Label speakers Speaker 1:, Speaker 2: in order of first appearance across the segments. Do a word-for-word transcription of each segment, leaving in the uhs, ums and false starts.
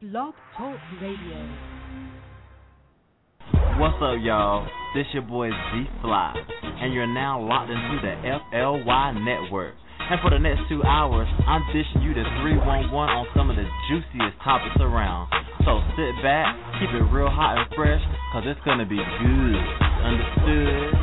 Speaker 1: Blog Talk Radio.
Speaker 2: What's up, y'all? This your boy Z Fly, and you're now locked into the F L Y Network. And for the next two hours, I'm dishing you the three one one on some of the juiciest topics around. So sit back, keep it real hot and fresh, cause it's gonna be good. Understood?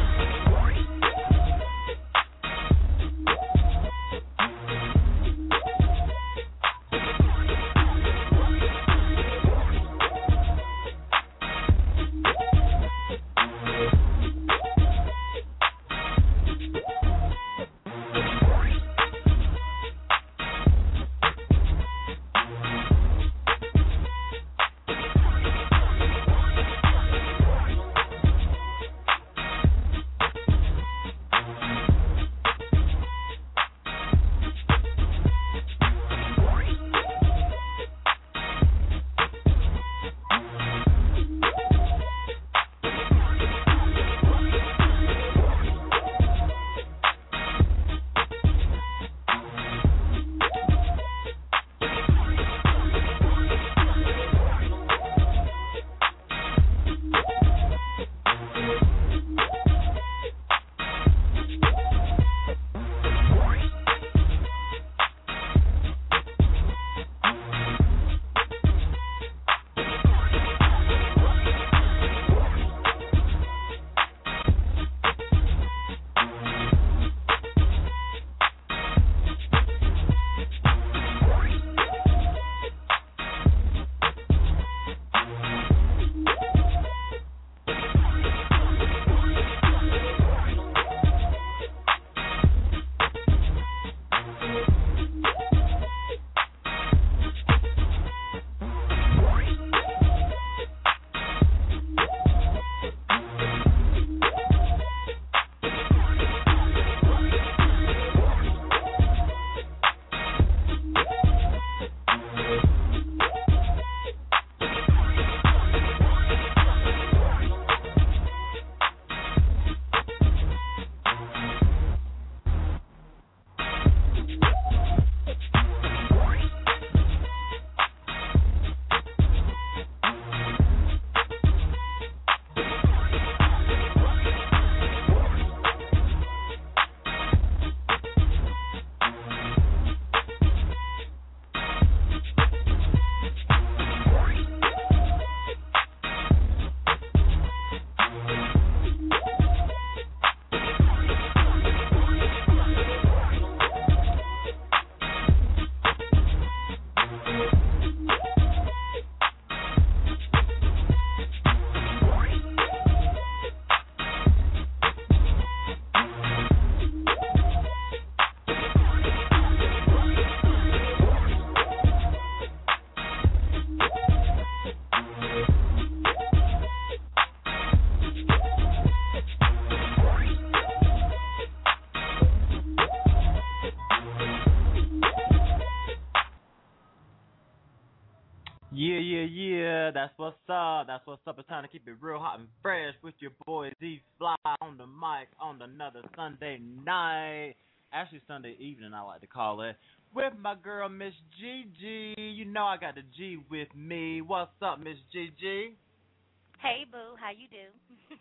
Speaker 2: Yeah, yeah, yeah, that's what's up, that's what's up. It's time to keep it real hot and fresh with your boy Z Fly on the mic on another Sunday night. Actually, Sunday evening, I like to call it. With my girl, Miss Gigi. You know I got the G with me. What's up, Miss Gigi?
Speaker 3: Hey, boo, how you do?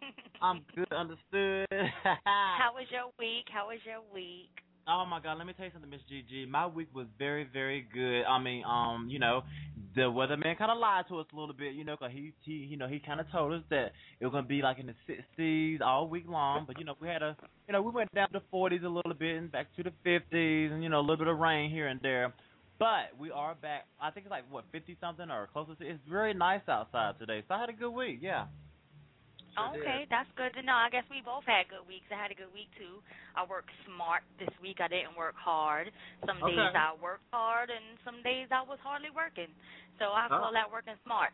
Speaker 2: I'm good, understood.
Speaker 3: How was your week? How was your week?
Speaker 2: Oh my God, let me tell you something, Miss Gigi. My week was very, very good. I mean, um, you know, the weatherman kind of lied to us a little bit, you know, 'cause he, he, you know, he kind of told us that it was gonna be like in the sixties all week long. But you know, we had a, you know, we went down to the forties a little bit and back to the fifties, and you know, a little bit of rain here and there. But we are back. I think it's like what fifty something or closer to. It's very nice outside today, so I had a good week. Yeah. Sure
Speaker 3: Okay,
Speaker 2: did.
Speaker 3: that's good to know. I guess we both had good weeks. I had a good week, too. I worked smart this week. I didn't work hard. Some
Speaker 2: Okay.
Speaker 3: days I worked hard, and some days I was hardly working. So I
Speaker 2: Oh.
Speaker 3: call that working smart.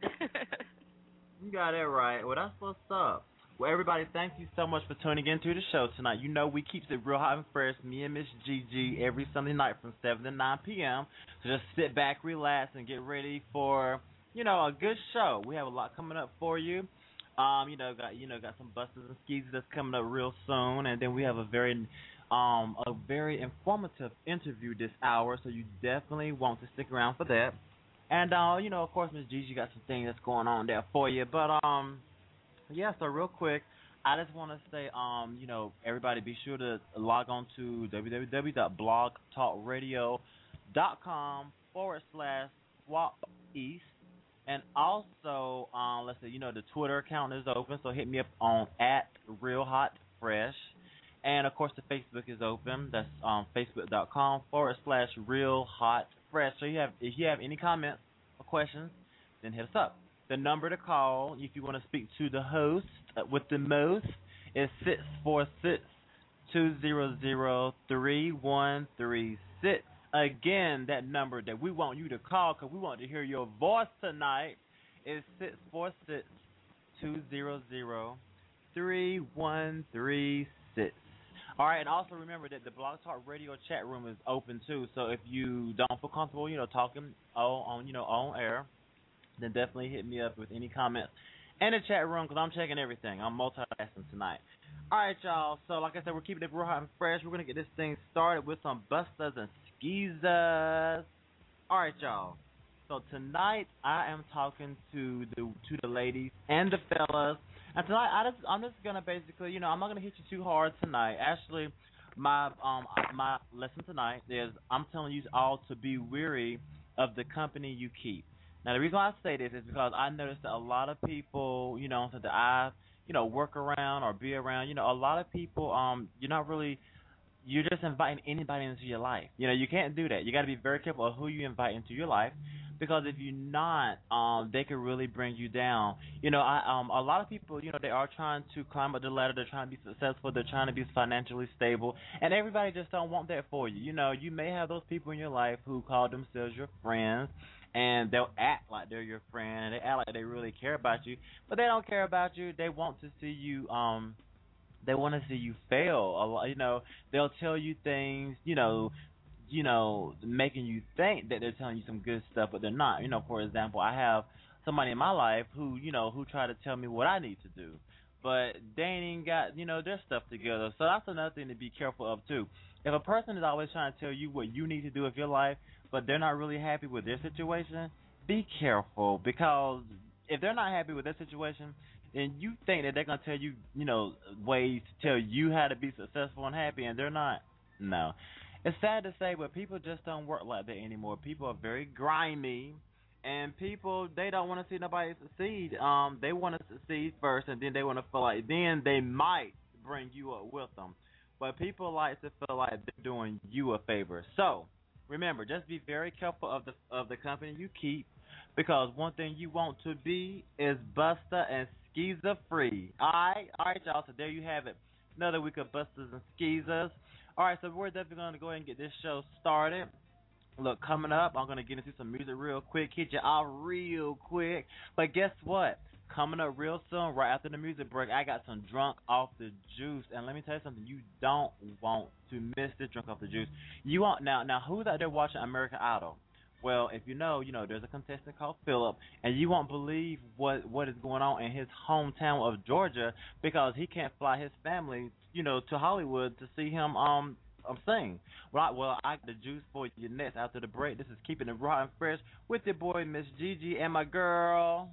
Speaker 2: You got it right. Well, that's what's up. Well, everybody, thank you so much for tuning into the show tonight. You know we keeps it real hot and fresh, me and Miss Gigi, every Sunday night from seven to nine p.m. So just sit back, relax, and get ready for, you know, a good show. We have a lot coming up for you. Um, you know, got you know got some busters and skeezers that's coming up real soon, and then we have a very um a very informative interview this hour, so you definitely want to stick around for that. And uh, you know, of course, Miss Gigi got some things that's going on there for you. But um, yeah. So real quick, I just want to say, um, you know, everybody be sure to log on to www.blogtalkradio.com forward slash swap east. And also, um, let's see, you know, the Twitter account is open, so hit me up on at Real Hot Fresh. And, of course, the Facebook is open. That's um, facebook.com forward slash Real Hot Fresh. So you have, if you have any comments or questions, then hit us up. The number to call, if you want to speak to the host uh, with the most, is six four six, two zero zero, three one three six. Again, that number that we want you to call because we want to hear your voice tonight is six four six, two zero zero, three one three six. All right, and also remember that the Blog Talk Radio chat room is open too. So if you don't feel comfortable, you know, talking on, on you know, on air, then definitely hit me up with any comments in the chat room because I'm checking everything. I'm multitasking tonight. All right, y'all. So like I said, we're keeping it real hot and fresh. We're gonna get this thing started with some busters and skeezers. All right, y'all. So tonight I am talking to the to the ladies and the fellas. And tonight I just I'm just gonna basically, you know, I'm not gonna hit you too hard tonight. Actually, my um my lesson tonight is I'm telling you all to be weary of the company you keep. Now the reason why I say this is because I noticed that a lot of people, you know, that I you know work around or be around, you know, a lot of people um you're not really you're just inviting anybody into your life. You know, you can't do that. You got to be very careful of who you invite into your life, because if you're not, um, they could really bring you down. You know, I um, a lot of people, you know, they are trying to climb up the ladder. They're trying to be successful. They're trying to be financially stable, and everybody just don't want that for you. You know, you may have those people in your life who call themselves your friends, and they'll act like they're your friend, and they act like they really care about you, but they don't care about you. They want to see you, um. They want to see you fail. A lot, you know, they'll tell you things, you know, you know, making you think that they're telling you some good stuff, but they're not. You know, for example, I have somebody in my life who, you know, who try to tell me what I need to do, but they ain't even got, you know, their stuff together. So that's another thing to be careful of too. If a person is always trying to tell you what you need to do with your life, but they're not really happy with their situation, be careful, because if they're not happy with their situation, and you think that they're going to tell you, you know, ways to tell you how to be successful and happy, and they're not. No. It's sad to say, but people just don't work like that anymore. People are very grimy, and people, they don't want to see nobody succeed. Um, they want to succeed first, and then they want to feel like then they might bring you up with them. But people like to feel like they're doing you a favor. So, remember, just be very careful of the of the company you keep, because one thing you want to be is buster and skeezer free. All right, all right, y'all. So there you have it. Another week of busters and skeezers. All right, so we're definitely going to go ahead and get this show started. Look, coming up, I'm going to get into some music real quick, hit you out real quick. But guess what? Coming up real soon, right after the music break, I got some Drunk Off the Juice. And let me tell you something, you don't want to miss this Drunk Off the Juice. You want now, now who's out there watching American Idol? Well, if you know, you know, there's a contestant called Philip, and you won't believe what what is going on in his hometown of Georgia, because he can't fly his family, you know, to Hollywood to see him um um sing. Right, well, I got the juice for you next after the break. This is Keeping It Raw and Fresh with your boy Miss Gigi and my girl.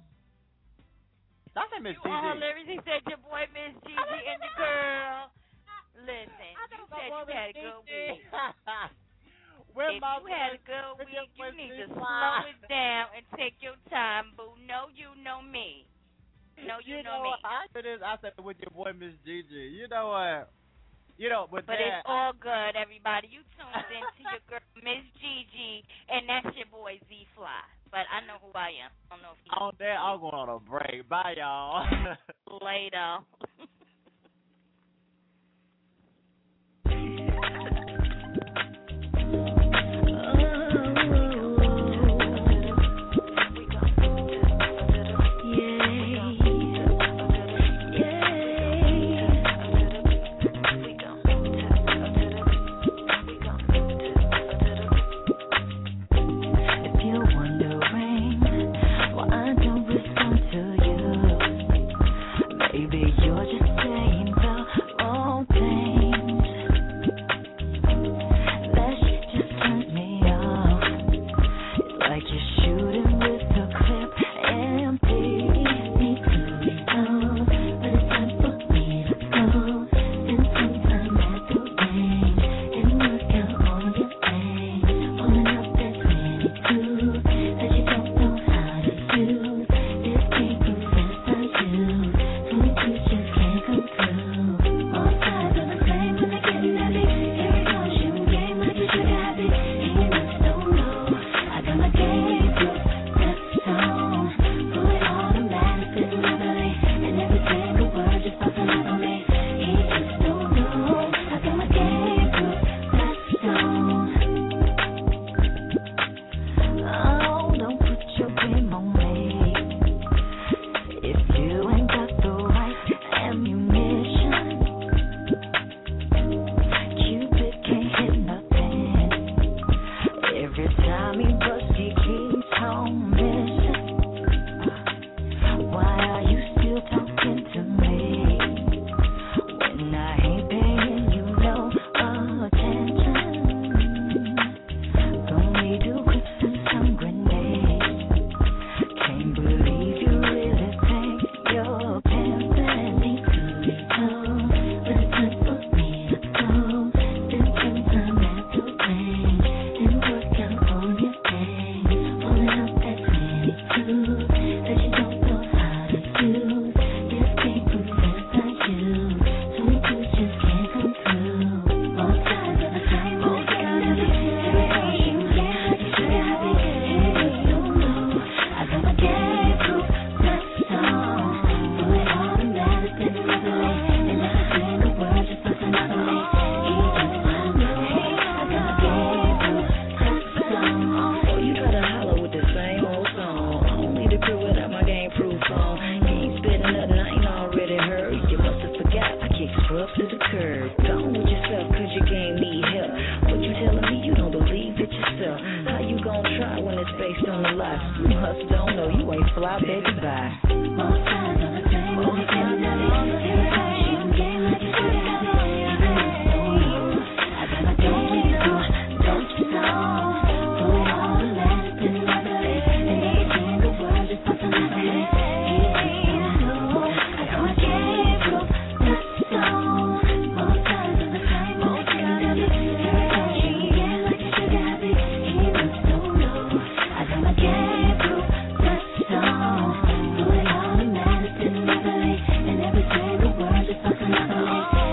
Speaker 2: I said Miss Gigi.
Speaker 3: Oh, everything said your boy Miss Gigi and the girl. Listen, you said you had a good week.
Speaker 2: Where
Speaker 3: if
Speaker 2: my
Speaker 3: you had a good week, you need to slow it down and take your time, boo. Know you, know me. Know you,
Speaker 2: you
Speaker 3: know,
Speaker 2: know
Speaker 3: me.
Speaker 2: I said this. I said with your boy Miss Gigi. You know what? You know, but
Speaker 3: but
Speaker 2: that,
Speaker 3: it's all good, everybody. You tuned in to your girl Miss Gigi, and that's your boy Z Fly. But I know who I am. I don't know if you.
Speaker 2: On that, I'm going on a break. Bye, y'all.
Speaker 3: Later.
Speaker 4: You're hustle, don't know you ain't fly, baby, bye. Most times on the same when you can't tell it. Every time she done game like you should have had it. Even if it's so you, I got my don't you know, don't you know. Through it all, the last in my belly. And every single word is something like that. Even though I got my game proof, that's so. Most times on the same when you can't tell it. Every time she done game like you should have had it. Even so you, I got my game proof, that's so. Through it all, the last in my belly. And every single word is something like that.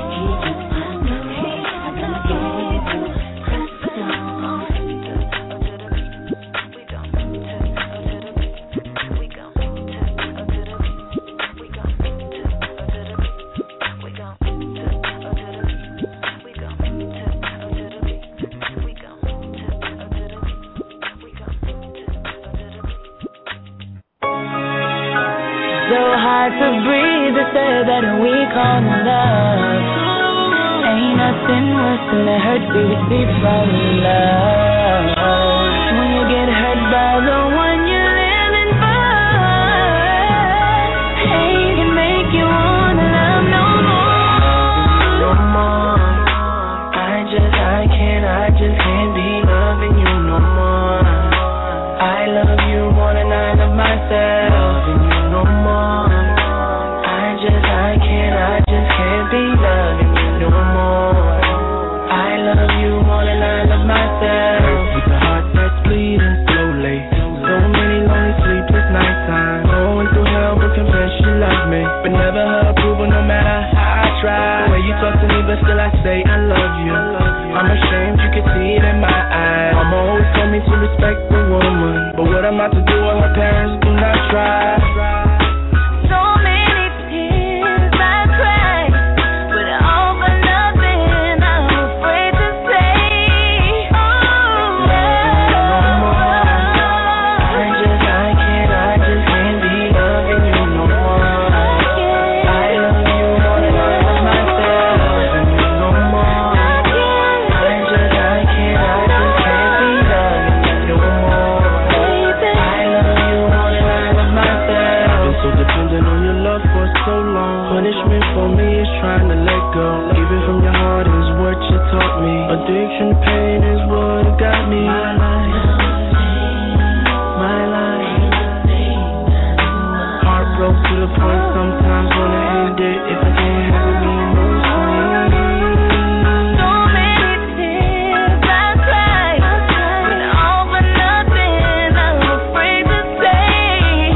Speaker 5: So hard to breathe, they say that we call love. Ain't nothing worse than the hurt we receive from love. When you get hurt by the one you're living for, hate can make you wanna love no more.
Speaker 6: No more. I just, I can't, I just can't be loving you no more. I love you more than I love myself. Loving you no more. I just, I can't, I just can't be loving you no more. I love you more than I love myself. Hurt with the heart that's bleeding slowly. So many lonely sleepless nights. I'm going through hell but confess you love me. But never her approval no matter how I try. The way you talk to me but still I say I love you. I'm ashamed you can see it in my eyes. Mama always told me to respect the woman, but what I'm about to do with her parents do not try.
Speaker 5: So many tears I cried, but all for nothing. I'm afraid to say, oh,
Speaker 6: I just, I can't, I just can't be loving you no more. I love you more than I love myself. Loving you no more. I just, I can't, I just can't be loving you no more. I love you more than I love myself. I've been so dependent on your love for so long. Punishment for me is trying to let go. Giving from your heart is what you taught me. Addiction, pain is what got me. My life, my life. Heart broke to the point sometimes wanna end it. If I can't have it, me no sleep.
Speaker 5: so many tears I cried, but all for nothing. I'm afraid to say,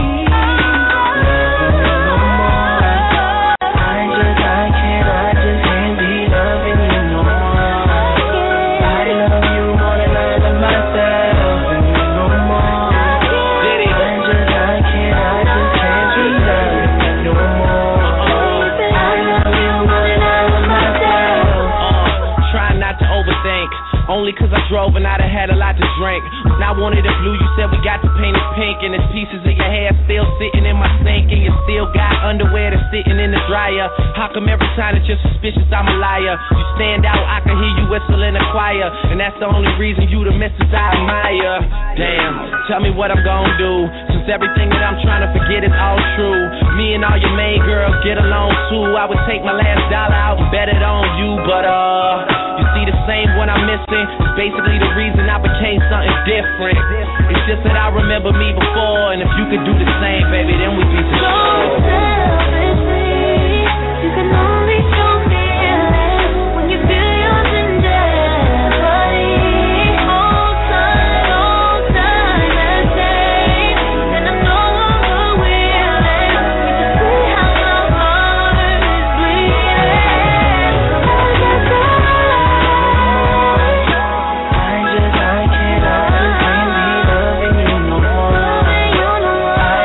Speaker 6: I just, I can't, I just can't be loving you no more. I love you more than I love myself. Loving you no more. I just, I can't, I just can't be loving you no more. I love you more than I love myself.
Speaker 7: Uh, try not to overthink. Only cause I drove and I'd have had a lot to drink. When I wanted it blue, you said we got to paint it pink. And there's pieces of your hair still sitting in my sink. And you still got underwear that's sitting in the dryer. How come every time that you're suspicious I'm a liar? You stand out, I can hear you whistle in the choir. And that's the only reason you the missus I admire. Damn, tell me what I'm gonna do, since everything that I'm trying to forget is all true. Me and all your main girls get along too. I would take my last dollar out and bet it on you. But uh, you see the same one I'm missing. It's basically the reason I became something different. It's just that I remember me before, and if you could do the same, baby, then we'd be
Speaker 5: so
Speaker 7: together.
Speaker 5: selfishly, you can only show feelings when you feel yours in jeopardy. Hold tight, hold tight, and say, and I'm no longer willing to see how my heart is bleeding. I got so
Speaker 6: I just, I can't, I just can't be loving you no more. I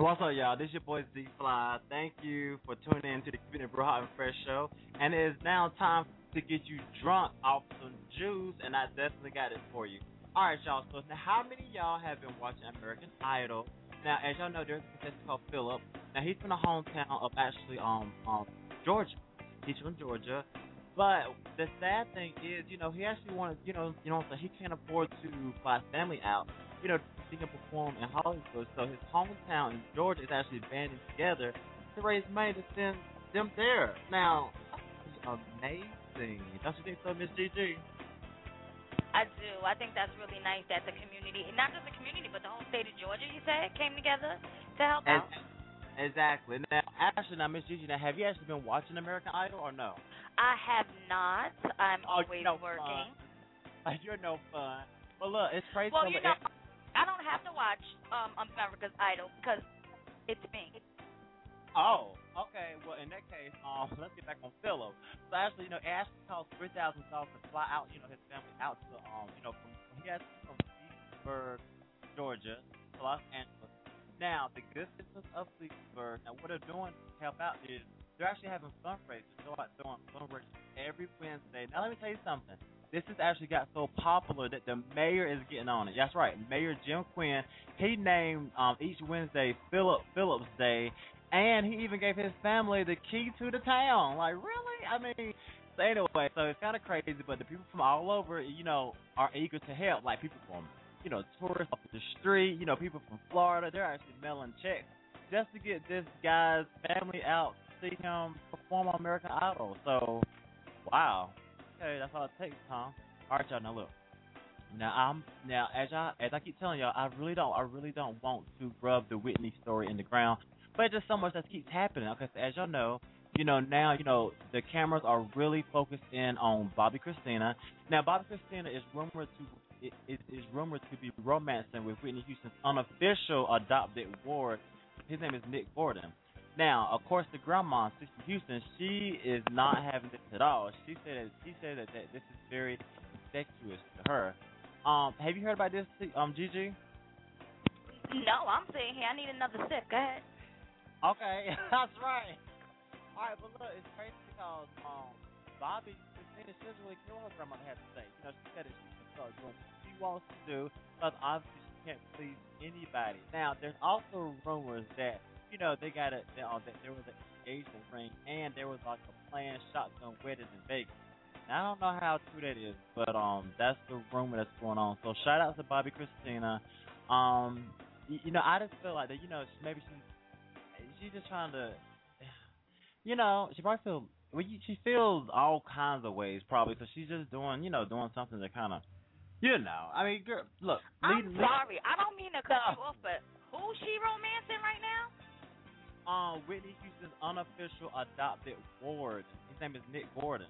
Speaker 2: What's up, y'all? This is your boy Z Fly. Thank you for tuning in to the Keeping It Real Hot and Fresh show. And it is now time to get you drunk off some juice, and I definitely got it for you. All right, y'all. So now, how many of y'all have been watching American Idol? Now, as y'all know, there's a contestant called Philip. Now, he's from the hometown of actually um um Georgia. He's from Georgia. But the sad thing is, you know, he actually wanted, you know, you know, so he can't afford to fly his family out, you know, to see him perform in Hollywood. So his hometown in Georgia is actually banding together to raise money to send them there. Now, amazing. Don't you think so, Miss Gigi?
Speaker 3: I do. I think that's really nice that the community, not just the community, but the whole state of Georgia, you said, came together to help
Speaker 2: and,
Speaker 3: out.
Speaker 2: Exactly. Now, actually, now, Miss Gigi, now, have you actually been watching American Idol or no?
Speaker 3: I have not. I'm
Speaker 2: oh,
Speaker 3: always
Speaker 2: no
Speaker 3: working.
Speaker 2: Fun. You're no fun. Well, look, it's crazy.
Speaker 3: Well, you know, I don't have to watch um, America's Idol because it's me.
Speaker 2: Oh, okay. Well, in that case, um, let's get back on Philo. So actually, you know, it actually cost three thousand dollars to fly out, you know, his family out to, um, you know, from he has from Leesburg, Georgia, to Los Angeles. Now, the good citizens of Leesburg, now what they're doing to help out is they're actually having fundraisers. They're out doing fundraisers every Wednesday. Now, let me tell you something. This has actually got so popular that the mayor is getting on it. That's right, Mayor Jim Quinn. He named um, each Wednesday Philip Phillips Day. And he even gave his family the key to the town. Like, really? I mean, so anyway, so it's kind of crazy, but the people from all over, you know, are eager to help. Like, people from, you know, tourists off the street, you know, people from Florida, they're actually mailing checks just to get this guy's family out to see him perform on American Idol. So, wow. Okay, that's all it takes, Tom. All right, y'all, now look. Now, I'm, now as, I, as I keep telling y'all, I really don't, I really don't want to rub the Whitney story in the ground. But just so much that keeps happening. Okay, so as y'all know, you know, now, you know, the cameras are really focused in on Bobbi Kristina. Now, Bobbi Kristina is rumored to is, is rumored to be romancing with Whitney Houston's unofficial adopted ward. His name is Nick Gordon. Now, of course, the grandma, Sister Houston, she is not having this at all. She said that she said that, that this is very incestuous to her. Um, have you heard about this, um, Gigi?
Speaker 3: No, I'm sitting here. I need another sip. Go ahead.
Speaker 2: Okay, that's right. All right, but look, it's crazy because um, Bobbi Kristina, she doesn't really care what her grandmother has to say. You know, she said that she can start doing what she wants to do, because obviously she can't please anybody. Now, there's also rumors that, you know, they got a, that, uh, that there was an engagement ring and there was like a planned shotgun wedding in Vegas. Now, I don't know how true that is, but um, that's the rumor that's going on. So shout out to Bobbi Kristina. Um, you, you know, I just feel like that, you know, maybe she. She's just trying to, you know, she probably feels, well, she feels all kinds of ways probably, so she's just doing, you know, doing something to kind of, you know, I mean, girl, look.
Speaker 3: I'm
Speaker 2: lead,
Speaker 3: sorry,
Speaker 2: lead,
Speaker 3: I don't mean to cut you off, but who's she romancing right now?
Speaker 2: Um, Whitney Houston's unofficial adopted ward. His name is Nick Gordon.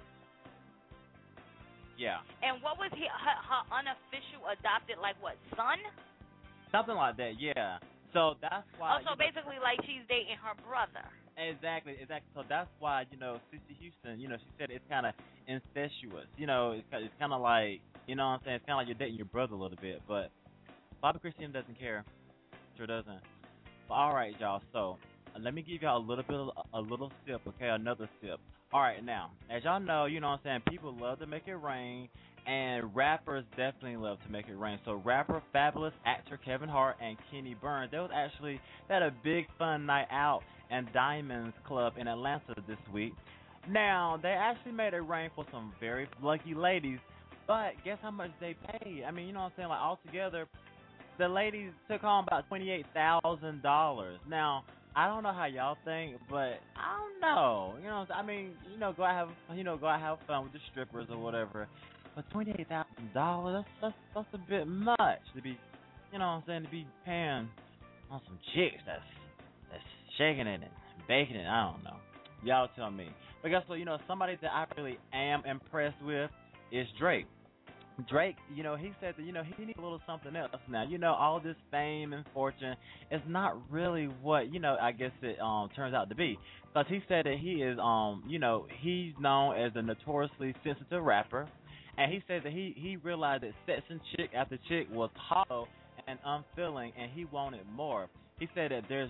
Speaker 2: Yeah.
Speaker 3: And what was he, her, her unofficial adopted, like what, son?
Speaker 2: Something like that, yeah. So that's why.
Speaker 3: Oh, so basically, know, like she's dating her brother. Exactly,
Speaker 2: exactly. So that's why, you know, Sister Houston, you know, she said it's kind of incestuous. You know, it's, it's kind of like, you know what I'm saying? It's kind of like you're dating your brother a little bit. But Bobbi Kristina doesn't care. Sure doesn't. But all right, y'all. So uh, let me give y'all a little bit, of, a little sip, okay? Another sip. All right, now, as y'all know, you know what I'm saying? People love to make it rain. And rappers definitely love to make it rain. So rapper, fabulous actor Kevin Hart, and Kenny Burns, they was actually they had a big fun night out in Diamonds Club in Atlanta this week. Now, they actually made it rain for some very lucky ladies, but guess how much they paid? I mean, you know what I'm saying? Like, altogether, the ladies took home about twenty-eight thousand dollars. Now, I don't know how y'all think, but I don't know. You know what I'm saying? I mean, you know, go out have you know, go out have fun with the strippers or whatever. But twenty-eight thousand dollars, that's, that's that's a bit much to be, you know what I'm saying, to be paying on some chicks that's that's shaking it and baking it. I don't know. Y'all tell me. But guess what? You know, somebody that I really am impressed with is Drake. Drake, you know, he said that, you know, he needs a little something else now. You know, all this fame and fortune is not really what, you know, I guess it um turns out to be. Because he said that he is, um, you know, he's known as a notoriously sensitive rapper. And he said that he, he realized that sexing chick after chick was hollow and unfilling, and he wanted more. He said that there's just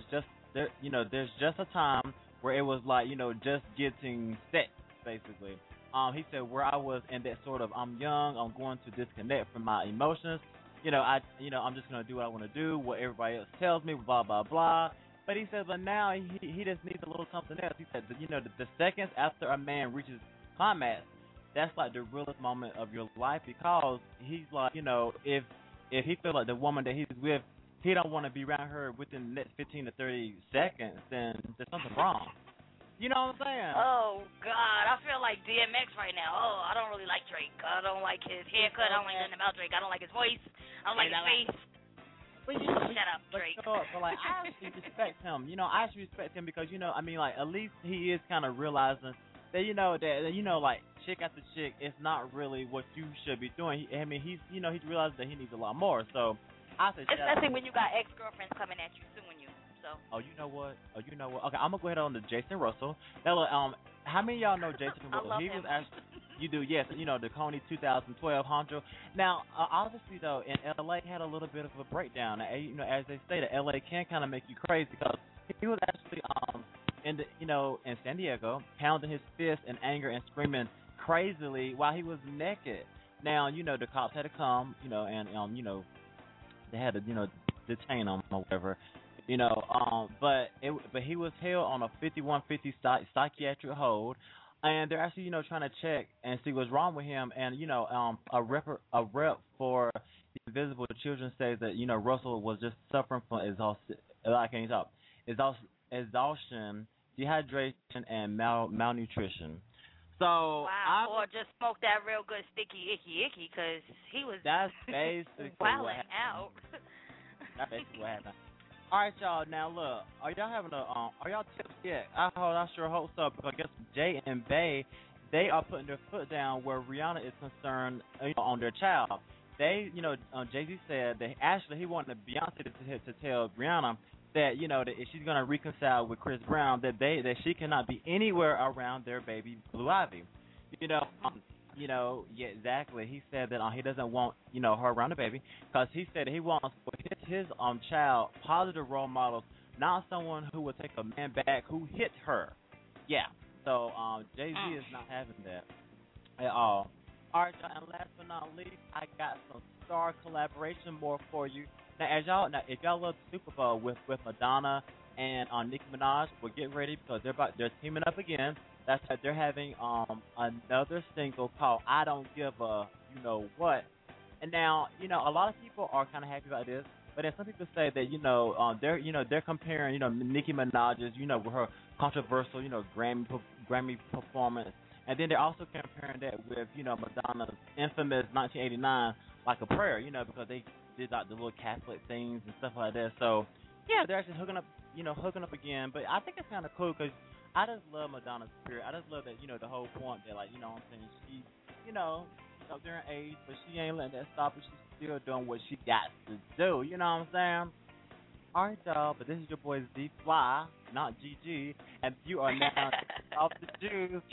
Speaker 2: there, you know, there's just a time where it was like, you know, just getting set, basically. Um, he said where I was in that sort of I'm young, I'm going to disconnect from my emotions. You know, I, you know, I'm just gonna do what I want to do, what everybody else tells me, blah blah blah. But he said, but now he he just needs a little something else. He said, you know, the, the seconds after a man reaches climax, that's like the realest moment of your life because he's like, you know, if if he feels like the woman that he's with, he don't want to be around her within the next fifteen to thirty seconds, then there's something wrong. You know what I'm saying?
Speaker 3: Oh, God. I feel like D M X right now. Oh, I don't really like Drake. I don't like his haircut. I don't like nothing about Drake. I don't like his voice. I don't like his face.
Speaker 2: But you know,
Speaker 3: Shut up,
Speaker 2: but,
Speaker 3: Drake.
Speaker 2: you know, but like, I actually respect him. You know, I actually respect him because, you know, I mean, like, at least he is kind of realizing that, you know, that, you know, like, chick after chick, it's not really what you should be doing. He, I mean, he's, you know, he's realizing that he needs a lot more. So, I say,
Speaker 3: especially when you got ex-girlfriends coming at you, suing you. So.
Speaker 2: Oh, you know what? Oh, you know what? Okay, I'm gonna go ahead on to Jason Russell. Now, look, um, how many of y'all know Jason Russell?
Speaker 3: I love
Speaker 2: he
Speaker 3: him.
Speaker 2: was actually, you do, yes. You know, the Coney twenty twelve Honcho. Now, uh, obviously though, in L A had a little bit of a breakdown. Now, you know, as they stated, L A can kind of make you crazy because he was actually um in the, you know, in San Diego, pounding his fist in anger and screaming crazily while he was naked. Now, you know, the cops had to come, you know, and um, you know, they had to, you know, detain him or whatever. You know, um, but it, but he was held on a fifty-one fifty psych- psychiatric hold, and they're actually, you know, trying to check and see what's wrong with him. And you know, um, a rep a rep for the Invisible Children says that, you know, Russell was just suffering from exhaustion, I can't talk, exhaustion, exhaustion, dehydration, and mal malnutrition. So
Speaker 3: wow,
Speaker 2: I'm,
Speaker 3: or just smoke that real good sticky icky icky because he was
Speaker 2: that's basically
Speaker 3: wilding
Speaker 2: what happened.
Speaker 3: out.
Speaker 2: That's basically what happened. All right, y'all. Now look, are y'all having a um? Are y'all tips yet? I hope, I sure hope so because I guess Jay and Bay, they are putting their foot down where Rihanna is concerned, you know, on their child. They, you know, uh, Jay-Z said that actually he wanted Beyonce to, to tell Rihanna that, you know, that if she's gonna reconcile with Chris Brown, that they that she cannot be anywhere around their baby Blue Ivy. You know, um, you know, yeah, exactly. He said that uh, he doesn't want, you know, her around the baby because he said that he wants for his, his um child positive role models, not someone who will take a man back who hit her. Yeah. So um, Jay-Z
Speaker 3: Mm.
Speaker 2: is not having that at all. All right, y'all, and last but not least, I got some star collaboration more for you. Now, as y'all, now if y'all love the Super Bowl with with Madonna and um, Nicki Minaj, well, get ready because they're about they're teaming up again. That's that they're having um another single called "I Don't Give a You Know What." And now, you know, a lot of people are kind of happy about this, but then some people say that, you know, um they're you know they're comparing, you know, Nicki Minaj's, you know, with her controversial, you know, Grammy Grammy performance, and then they're also comparing that with, you know, Madonna's infamous nineteen eighty-nine "Like a Prayer," you know, because they did like the little Catholic things and stuff like that. So yeah, they're actually hooking up, you know, hooking up again. But I think it's kind of cool because I just love Madonna's spirit. I just love that, you know, the whole point that, like, you know what I'm saying, she, you know, she's up there in age, but she ain't letting that stop her. She's still doing what she got to do. You know what I'm saying? All right, y'all, but this is your boy Z Fly, not G G, and you are now off the juice.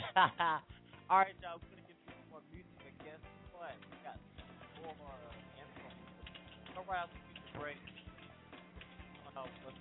Speaker 2: All right, y'all, we're going to get you some more music, but guess what? We got some more uh, info. All right, I'll take a break. I don't know what's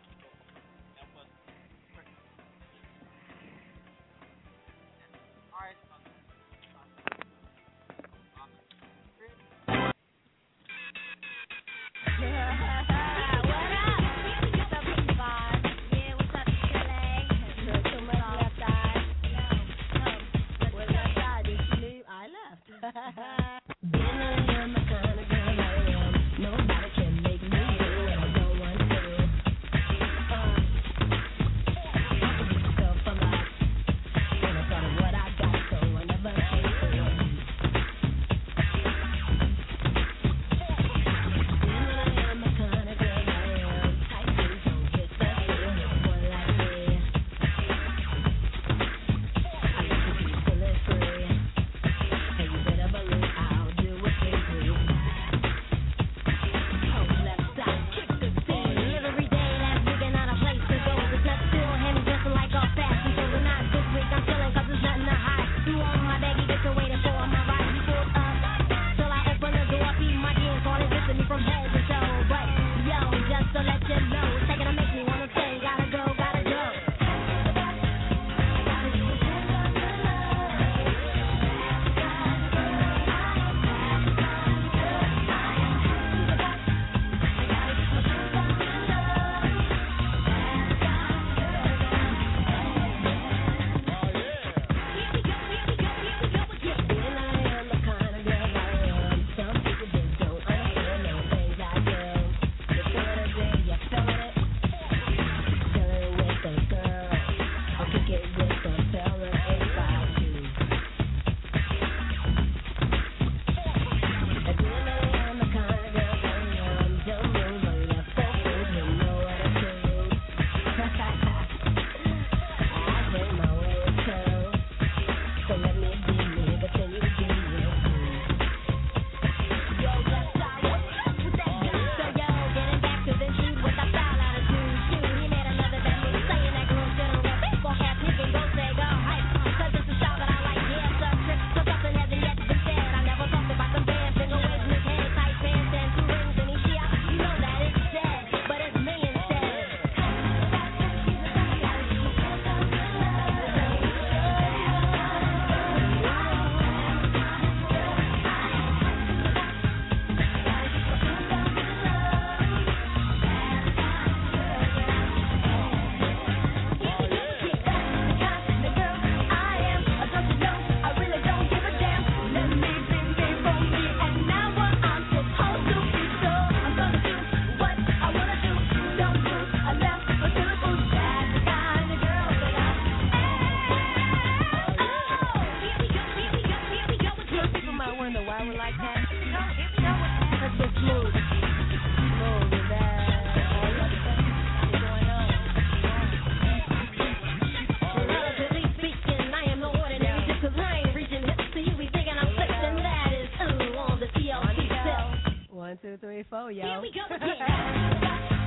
Speaker 8: One, two, three, four, yo.
Speaker 4: Here we go again.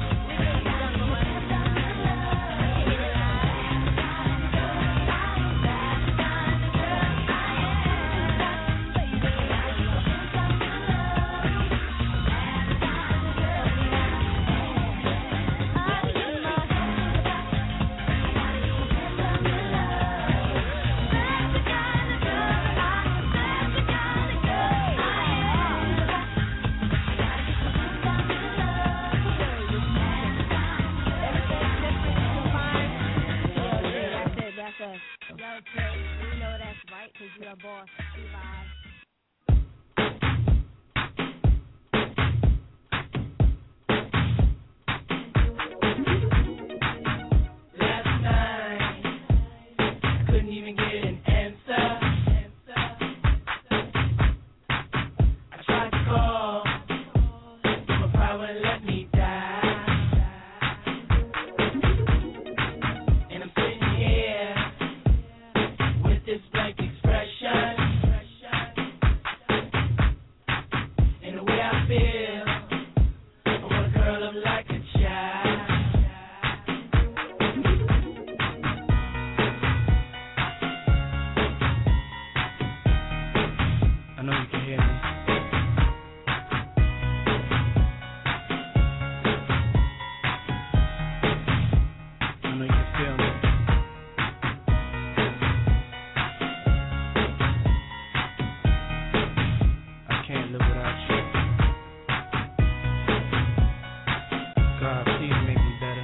Speaker 8: Boss,
Speaker 6: Last night, I couldn't even get an answer. I tried to call, but my pride wouldn't let me die. And I'm sitting here with this blank expression. And the way I feel, I wanna curl up like a child. I know you can hear me. I know you can feel me. I can't live without you. God, please make me better.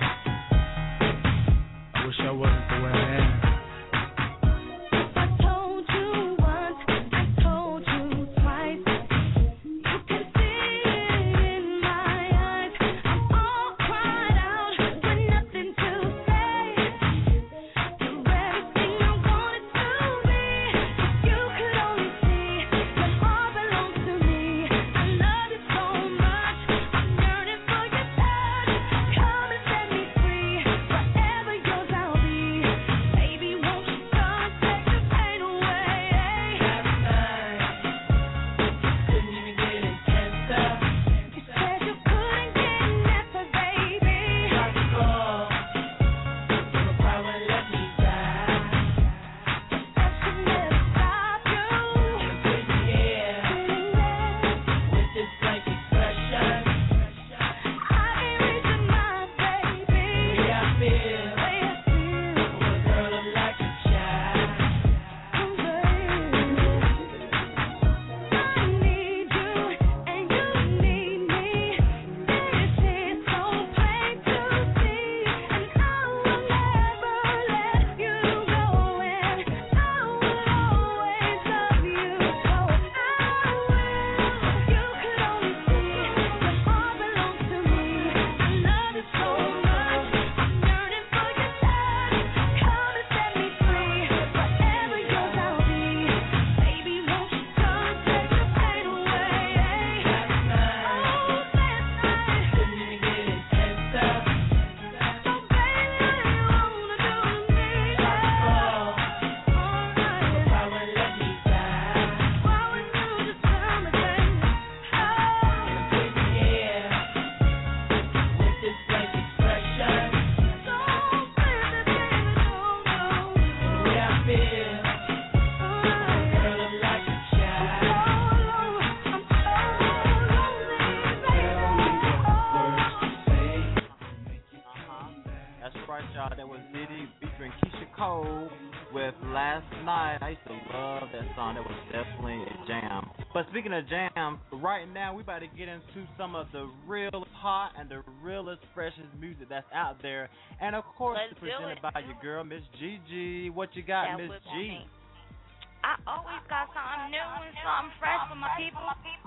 Speaker 6: I wish I wasn't the way I am.
Speaker 4: I told you once, I told you twice. You can see it in my eyes. I'm all cried out with nothing to say. You're everything I wanted to be. If you could only see your heart belongs to me. I love you so much. I'm yearning for your touch. Come and set me free. Forever yours I'll be. Baby, won't you come take the pain away?
Speaker 6: Last night, couldn't even get an answer.
Speaker 4: You said you couldn't get an answer, baby.
Speaker 6: Tried to call, but my pride wouldn't let me die.
Speaker 4: That should never stop you.
Speaker 6: And I'm sitting here with this blank expression.
Speaker 4: I've been reaching my baby.
Speaker 6: The way I feel,
Speaker 4: Way I
Speaker 6: I
Speaker 4: feel,
Speaker 6: wanna curl up like a child.
Speaker 4: I need you and you need me. This is so plain to see, and I will never let you go. And I will always love you so. I will. You could only see your heart belongs to me. I love you so much. I'm yearning for your touch. Come and set me free. Forever yours I'll be. Baby, won't you come take the pain away?
Speaker 6: Last night,
Speaker 4: Oh, last night.
Speaker 6: couldn't even get an answer.
Speaker 4: So baby, what you wanna do to me?
Speaker 6: Tried to call,
Speaker 4: All
Speaker 6: but my
Speaker 4: night.
Speaker 6: pride wouldn't let me die.
Speaker 4: Why would you just tell me, baby?
Speaker 6: And I'm sitting here with this blank expression.
Speaker 4: So baby, baby, don't go.
Speaker 6: The way I feel, I wanna curl up like a child.
Speaker 2: Uh-huh. That's right, y'all. That was Diddy featuring Keisha Cole with Last Night. I used to love that song. That was definitely a jam. But speaking of jam, right now we about to get into some of the real hot and the realest, freshest music that's out there. And of course,
Speaker 3: Let's
Speaker 2: it's
Speaker 3: do
Speaker 2: presented
Speaker 3: it.
Speaker 2: by your girl, Miss Gigi. What you got,
Speaker 3: That
Speaker 2: Miss
Speaker 3: was
Speaker 2: G?
Speaker 3: me. I always got something new and something fresh for my people.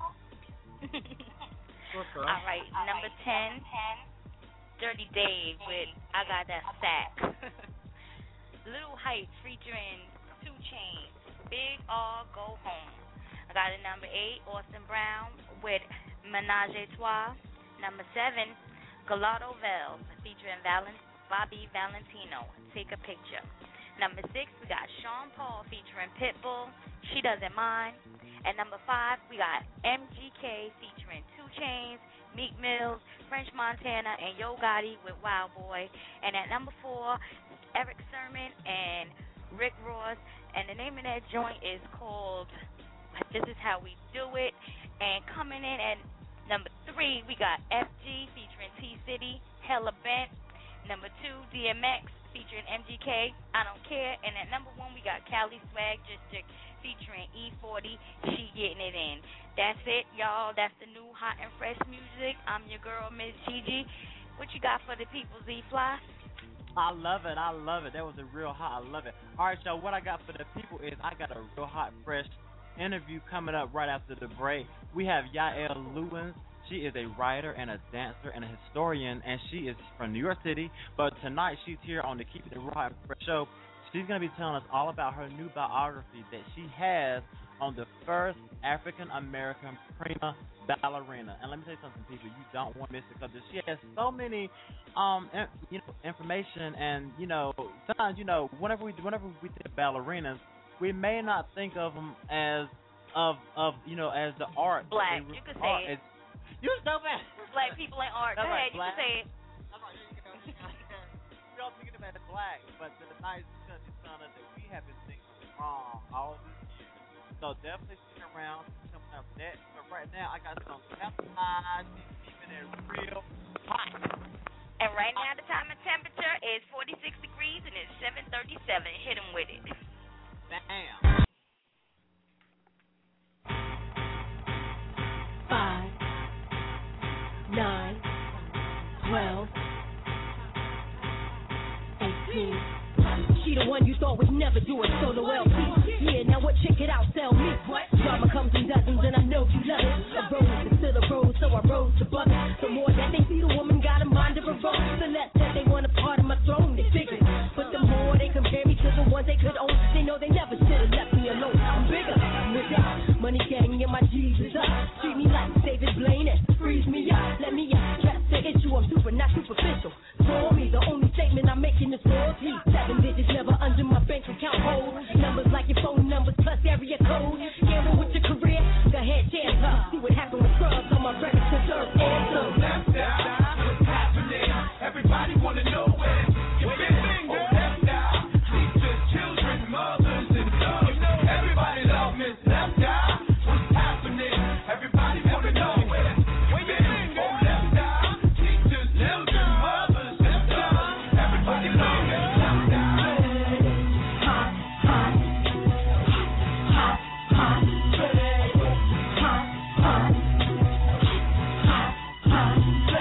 Speaker 2: What's
Speaker 3: All right, number ten, Dirty Dave with I Got That Sack. Little Heights featuring Two Chainz, Big R Go Home. I got it number eight, Austin Brown with Menage a Trois. Number seven, Gallardo Vales featuring Valen- Bobby Valentino, Take a Picture. Number six, we got Sean Paul featuring Pitbull, She Doesn't Mind. At number five, we got M G K featuring two Chainz, Meek Mills, French Montana, and Yo Gotti with Wild Boy. And at number four, Eric Sermon and Rick Ross. And the name of that joint is called This Is How We Do It. And coming in at number three, we got F G featuring T-City, Hella Bent. Number two, D M X featuring M G K, I Don't Care. And at number one, we got Cali Swag District featuring E forty, She Getting It In. That's it, y'all. That's the new hot and fresh music. I'm your girl, Miss Gigi. What you got for the people, Z-Fly?
Speaker 2: I love it. I love it. That was a real hot. I love it. All right, y'all. What I got for the people is I got a real hot, fresh interview coming up right after the break. We have Yael Lewins. She is a writer and a dancer and a historian, and she is from New York City. But tonight she's here on the Keep It Raw and Fresh show. She's going to be telling us all about her new biography that she has on the first African-American prima ballerina. And let me tell you something, people, you don't want to miss it because she has so many, um, in, you know, information. And you know, sometimes you know, whenever we whenever we think of ballerinas, we may not think of them as of of you know as the art.
Speaker 3: Black, you could say it.
Speaker 2: You so bad.
Speaker 3: Black people in art. Go ahead, you can say it.
Speaker 2: We're all thinking about it black, but the nice because it's telling us that we have been thinking wrong all this year. So definitely stick around, coming up with that. But right now, I got some outside, keeping it real hot.
Speaker 3: And right now, the time and temperature is forty-six degrees and it's seven thirty-seven. Hit them with it.
Speaker 2: Bam.
Speaker 1: Five, nine, twelve, eighteen. She the one you thought would never do a solo L P. Yeah, now what? Check it out, tell me what. Drama comes in dozens and I know you love it. A rose is still a rose, so I rose above it. The more that they see the woman got a mind of a rose, the less that they want a part of my throne, they figure. But the more they compare me to the ones they could own, they know they never should have left me alone. I'm bigger, I'm without money gang and my Jesus up. Treat me like David Blaine and freeze me up. Let me address the issue, I'm super, not superficial. For me, the only statement I'm making is loyalty. Seven digits never under my bank account hold. Numbers like your phone numbers plus area code. Gamble with your career, go ahead, chance up. See what happened with scrubs on my record to serve answer.
Speaker 9: Left out, what's happening? Everybody wanna know where you've been. Oh, left out, teachers, children, mothers, and sons. Everybody love Miss Left Out. What's happening? Everybody wanna know where you've been. Oh, left out, teachers, children, mothers, and sons. Everybody love Miss Left Out.
Speaker 1: Hot, hot, hot, hot, hot, hot, hot, hot, hot,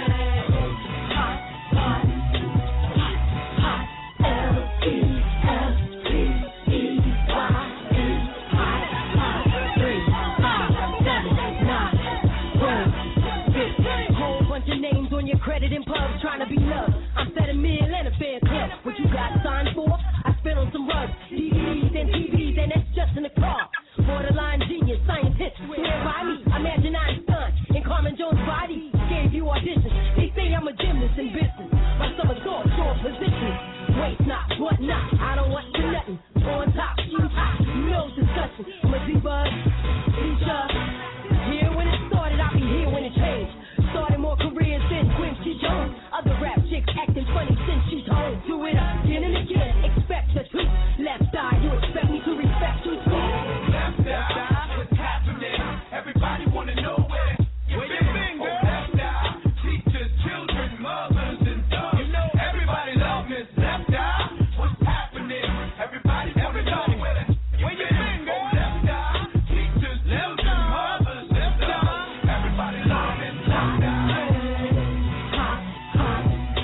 Speaker 1: hot, L E S T E Y E, hot, hot, three, five, seven, nine, twelve, fifteen. Whole bunch of names on your credit in pubs trying to be loved. I'm set a meal and a fair club. What you got signed for? I spit on some rugs, D V Ds and T Vs, and that's just in the car. Borderline genius, scientist, swear by me. Imagine Einstein in Carmen Jones' body. Gave you auditions. They say I'm a gymnast in business. My summer thought, short position. Waste not, what not? I don't want for nothing. On top, you hot, no discussion. I'm a Z-Buzz, teacher. Here when it started, I'll be here when it changed. Started more careers than Quincy Jones. Other rap chicks acting funny since she's home. Do it again and again. Expect the truth. Left eye, you expect me to respect you too.
Speaker 9: Left out, what's happening? Everybody wanna know where you've been. Oh, left out, teachers, children, mothers, and sons. You know everybody love Miss Left Out. What's happening? Everybody wanna know where you've been. Oh, left out, teachers, children, mothers, and sons. Everybody love Miss Left Out.
Speaker 1: Hot, hot,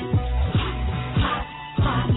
Speaker 1: hot,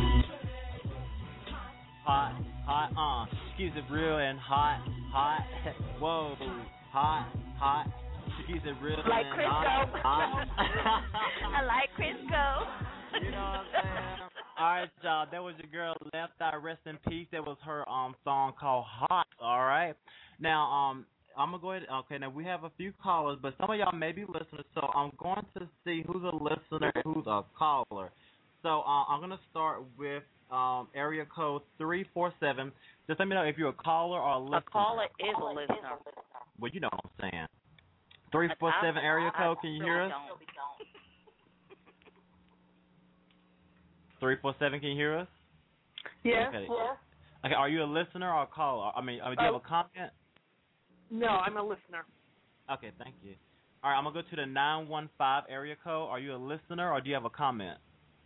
Speaker 1: hot.
Speaker 2: Hot, hot, uh. She keeps it real and hot, hot. Whoa, hot, hot. She keeps it real
Speaker 3: Like
Speaker 2: and
Speaker 3: Crisco.
Speaker 2: hot, hot.
Speaker 3: I like Crisco.
Speaker 2: You know what I'm saying? All right, y'all. That was your girl Left Eye. Rest in peace. That was her um song called Hot. All right. Now um I'm gonna go ahead. Okay. Now we have a few callers, but some of y'all may be listeners, so I'm going to see who's a listener and who's a caller. So uh, I'm gonna start with um, area code three four seven. Just let me know if you're a caller or a listener.
Speaker 3: A caller is a listener.
Speaker 2: Well, you know what I'm saying. Three four seven area code. Can you hear us? Three four seven. Can you hear us?
Speaker 10: Yes.
Speaker 2: Okay.
Speaker 10: Yes.
Speaker 2: Okay. Are you a listener or a caller? I mean, uh, do you have a comment?
Speaker 10: No, I'm a listener.
Speaker 2: Okay. Thank you. All right. I'm gonna go to the nine one five area code. Are you a listener or do you have a comment?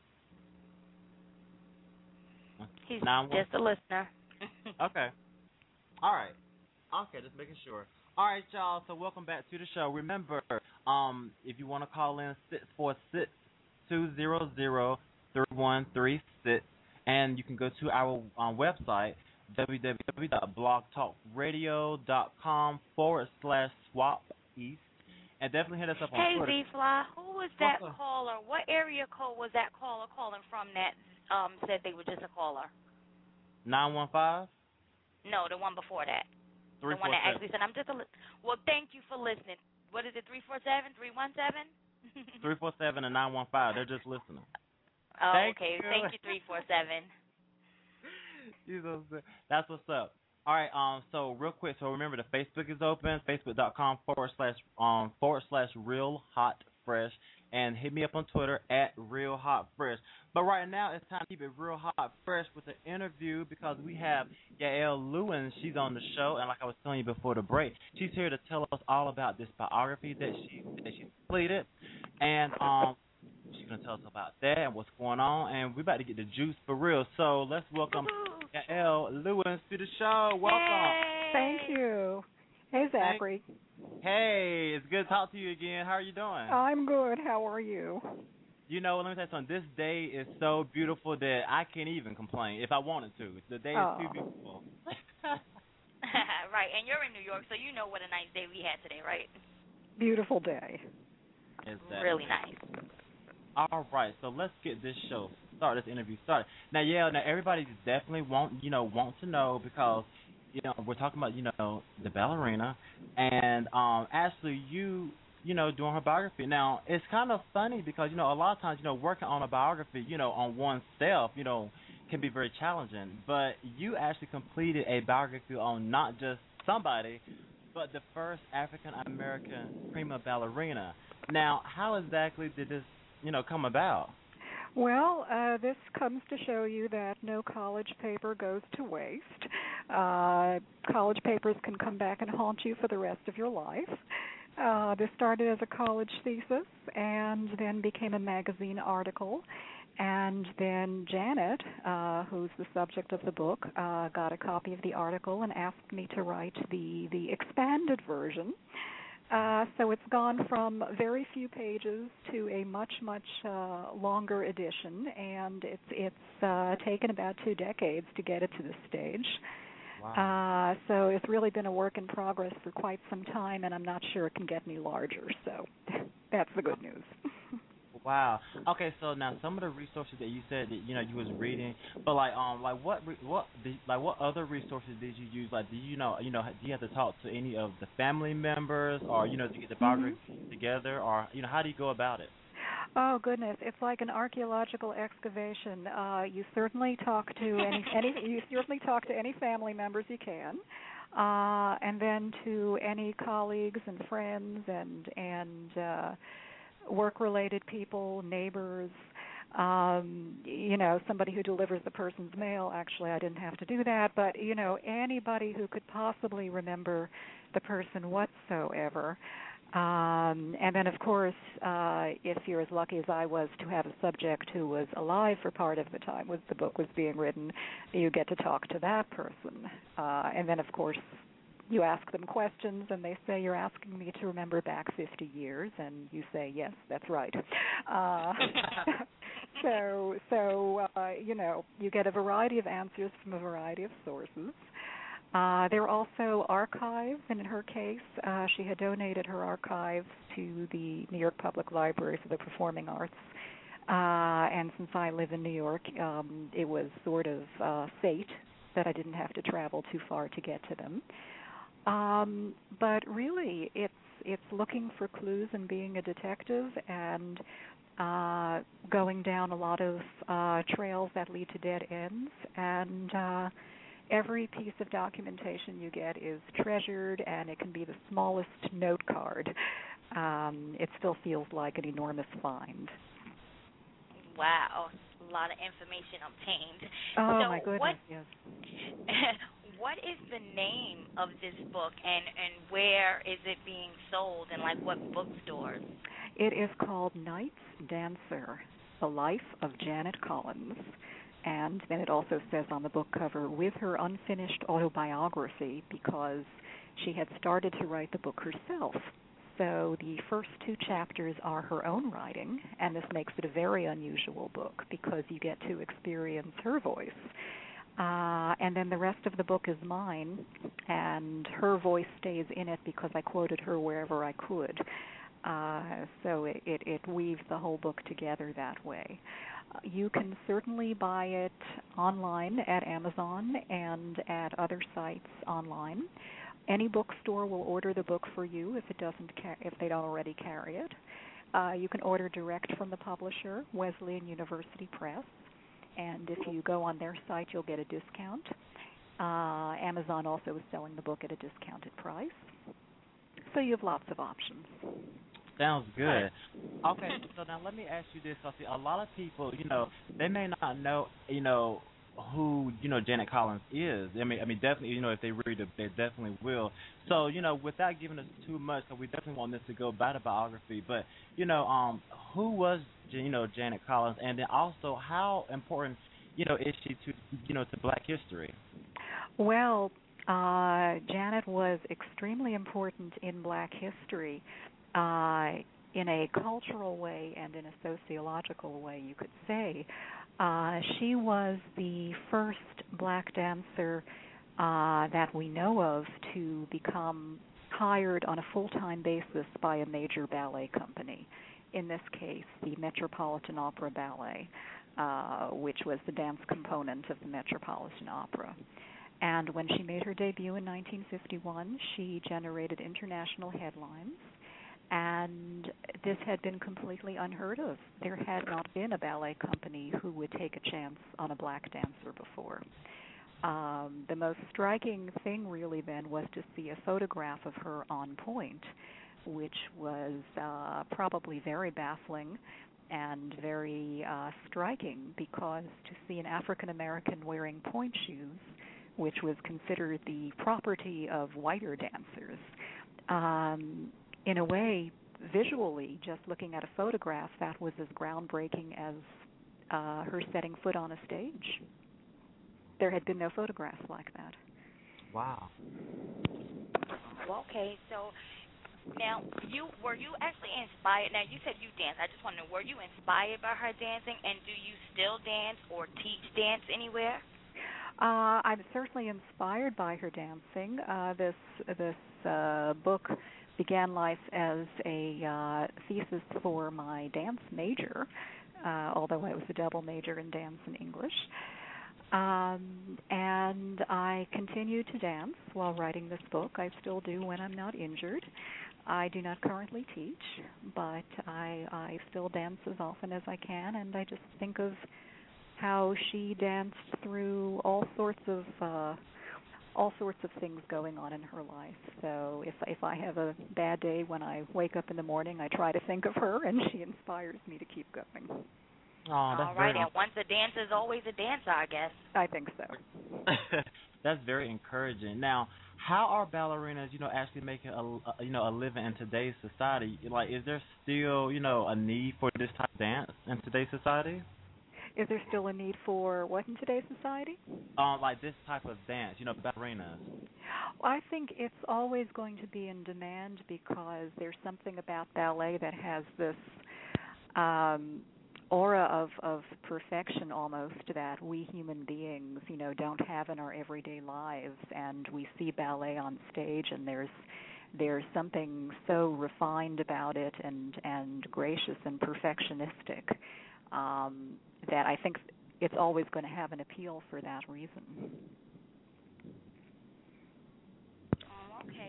Speaker 3: He's
Speaker 2: nine one
Speaker 3: just a listener.
Speaker 2: Okay. All right. Okay, just making sure. All right, y'all. So welcome back to the show. Remember, um, if you want to call in, six four six, two zero zero, three one three six, and you can go to our um, website, www.blogtalkradio.com forward slash swap east, and definitely hit us up on
Speaker 3: Hey,
Speaker 2: Twitter.
Speaker 3: Z Fly, who was that
Speaker 2: What's up?
Speaker 3: caller? What area code was that caller calling from that um said they were just a caller?
Speaker 2: nine one five?
Speaker 3: No, the one before that.
Speaker 2: three
Speaker 3: The one
Speaker 2: four
Speaker 3: that
Speaker 2: seven.
Speaker 3: actually said, I'm just a li- Well, thank you for listening. What is it, three four seven, three one seven?
Speaker 2: three four seven and nine one five. They're just listening.
Speaker 3: Oh,
Speaker 2: Thank
Speaker 3: okay.
Speaker 2: you.
Speaker 3: Thank you, three four seven.
Speaker 2: You know what I'm saying? That's what's up. All right, um, so real quick, so remember the Facebook is open, facebook.com forward slash um forward slash real hot fresh, and hit me up on Twitter at real hot fresh. But right now it's time to keep it real hot fresh with the interview because we have Yael Lewin. She's on the show, and like I was telling you before the break, she's here to tell us all about this biography that she that she completed, and um. She's going to tell us about that and what's going on, and we're about to get the juice for real. So let's welcome Yael Lewin to the show. Welcome.
Speaker 3: Hey.
Speaker 11: Thank you. Hey, Zachary.
Speaker 2: Hey, it's good to talk to you again. How are you doing?
Speaker 11: I'm good. How are you?
Speaker 2: You know, let me tell you something. This day is so beautiful that I can't even complain if I wanted to. The day is
Speaker 11: Oh.
Speaker 2: too beautiful.
Speaker 3: Right, and you're in New York, so you know what a nice day we had today, right?
Speaker 11: Beautiful day.
Speaker 2: Exactly.
Speaker 3: Really nice.
Speaker 2: All right, so let's get this show started, this interview started. Now, yeah, now everybody definitely want you know want to know because you know we're talking about you know the ballerina, and um actually you you know doing her biography. Now it's kind of funny because you know a lot of times you know working on a biography you know on oneself you know can be very challenging, but you actually completed a biography on not just somebody, but the first African American prima ballerina. Now, how exactly did this you know, come about?
Speaker 11: Well, uh, this comes to show you that no college paper goes to waste. Uh, college papers can come back and haunt you for the rest of your life. Uh, this started as a college thesis and then became a magazine article. And then Janet, uh, who's the subject of the book, uh, got a copy of the article and asked me to write the, the expanded version. Uh, so it's gone from very few pages to a much, much uh, longer edition, and it's it's uh, taken about two decades to get it to this stage.
Speaker 2: Wow.
Speaker 11: Uh, so it's really been a work in progress for quite some time, and I'm not sure it can get any larger. So that's the good news.
Speaker 2: Wow. Okay, so now some of the resources that you said that you know you was reading, but like um like what re- what did, like what other resources did you use? Like do you know you know do you have to talk to any of the family members or you know to get the biography mm-hmm. together or you know how do you go about it?
Speaker 11: Oh goodness, it's like an archaeological excavation. Uh, you certainly talk to any any you certainly talk to any family members you can. Uh, and then to any colleagues and friends and and uh work-related people, neighbors, um, you know, somebody who delivers the person's mail. Actually, I didn't have to do that, but, you know, anybody who could possibly remember the person whatsoever. Um, and then, of course, uh, if you're as lucky as I was to have a subject who was alive for part of the time when the book was being written, you get to talk to that person. Uh, and then, of course, you ask them questions, and they say, you're asking me to remember back fifty years, and you say, yes, that's right. Uh, so, so uh, you know, you get a variety of answers from a variety of sources. Uh, there are also archives, and in her case, uh, she had donated her archives to the New York Public Library for the Performing Arts. Uh, and since I live in New York, um, it was sort of uh, fate that I didn't have to travel too far to get to them. Um, but really, it's it's looking for clues and being a detective and uh, going down a lot of uh, trails that lead to dead ends. And uh, every piece of documentation you get is treasured, and it can be the smallest note card. Um, it still feels like an enormous find.
Speaker 3: Wow, a lot of information obtained.
Speaker 11: Oh,
Speaker 3: so
Speaker 11: my goodness,
Speaker 3: what,
Speaker 11: yes.
Speaker 3: What is the name of this book, and, and where is it being sold, and like what bookstores?
Speaker 11: It is called Night's Dancer, The Life of Janet Collins. And then it also says on the book cover, with her unfinished autobiography, because she had started to write the book herself. So the first two chapters are her own writing, and this makes it a very unusual book because you get to experience her voice. Uh, and then the rest of the book is mine, and her voice stays in it because I quoted her wherever I could. Uh, so it, it, it weaves the whole book together that way. Uh, you can certainly buy it online at Amazon and at other sites online. Any bookstore will order the book for you if it doesn't ca- if they don't already carry it. Uh, you can order direct from the publisher, Wesleyan University Press, and if you go on their site, you'll get a discount. Uh, Amazon also is selling the book at a discounted price. So you have lots of options.
Speaker 2: Sounds good. Okay, so now let me ask you this. I see a lot of people, you know, they may not know, you know, who, you know, Janet Collins is. I mean, I mean, definitely, you know, if they read it, they definitely will. So, you know, without giving us too much, so we definitely want this to go by the biography. But, you know, um, who was, you know, Janet Collins, and then also how important, you know, is she to, you know, to Black history?
Speaker 11: Well, uh, Janet was extremely important in Black history. Uh, in a cultural way and in a sociological way, you could say. Uh, she was the first Black dancer uh, that we know of to become hired on a full-time basis by a major ballet company. In this case, the Metropolitan Opera Ballet, uh, which was the dance component of the Metropolitan Opera. And when she made her debut in nineteen fifty-one, she generated international headlines. And this had been completely unheard of. There had not been a ballet company who would take a chance on a Black dancer before. Um, the most striking thing really then was to see a photograph of her on pointe, which was uh, probably very baffling and very uh, striking, because to see an African American wearing pointe shoes, which was considered the property of whiter dancers, um, in a way, visually, just looking at a photograph, that was as groundbreaking as uh, her setting foot on a stage. There had been no photographs like that.
Speaker 2: Wow.
Speaker 3: Okay, so now you were you actually inspired? Now you said you dance. I just want to know, were you inspired by her dancing, and do you still dance or teach dance anywhere?
Speaker 11: Uh, I'm certainly inspired by her dancing. Uh, this this uh, book began life as a uh, thesis for my dance major, uh, although I was a double major in dance and English. Um, and I continue to dance while writing this book. I still do when I'm not injured. I do not currently teach, but I, I still dance as often as I can, and I just think of how she danced through all sorts of uh, all sorts of things going on in her life. So if if I have a bad day when I wake up in the morning, I try to think of her, and she inspires me to keep going.
Speaker 2: Oh, that's
Speaker 3: all right,
Speaker 2: very
Speaker 3: and once a dancer is always a dancer, I guess.
Speaker 11: I think so.
Speaker 2: That's very encouraging. Now, how are ballerinas, you know, actually making a, a you know a living in today's society? Like, is there still, you know, a need for this type of dance in today's society?
Speaker 11: Is there still a need for what in today's society?
Speaker 2: Um, like this type of dance, you know, ballerinas.
Speaker 11: Well, I think it's always going to be in demand because there's something about ballet that has this um, aura of, of perfection almost that we human beings, you know, don't have in our everyday lives. And we see ballet on stage, and there's there's something so refined about it and, and gracious and perfectionistic. Um, that I think it's always going to have an appeal for that reason.
Speaker 3: Oh, okay.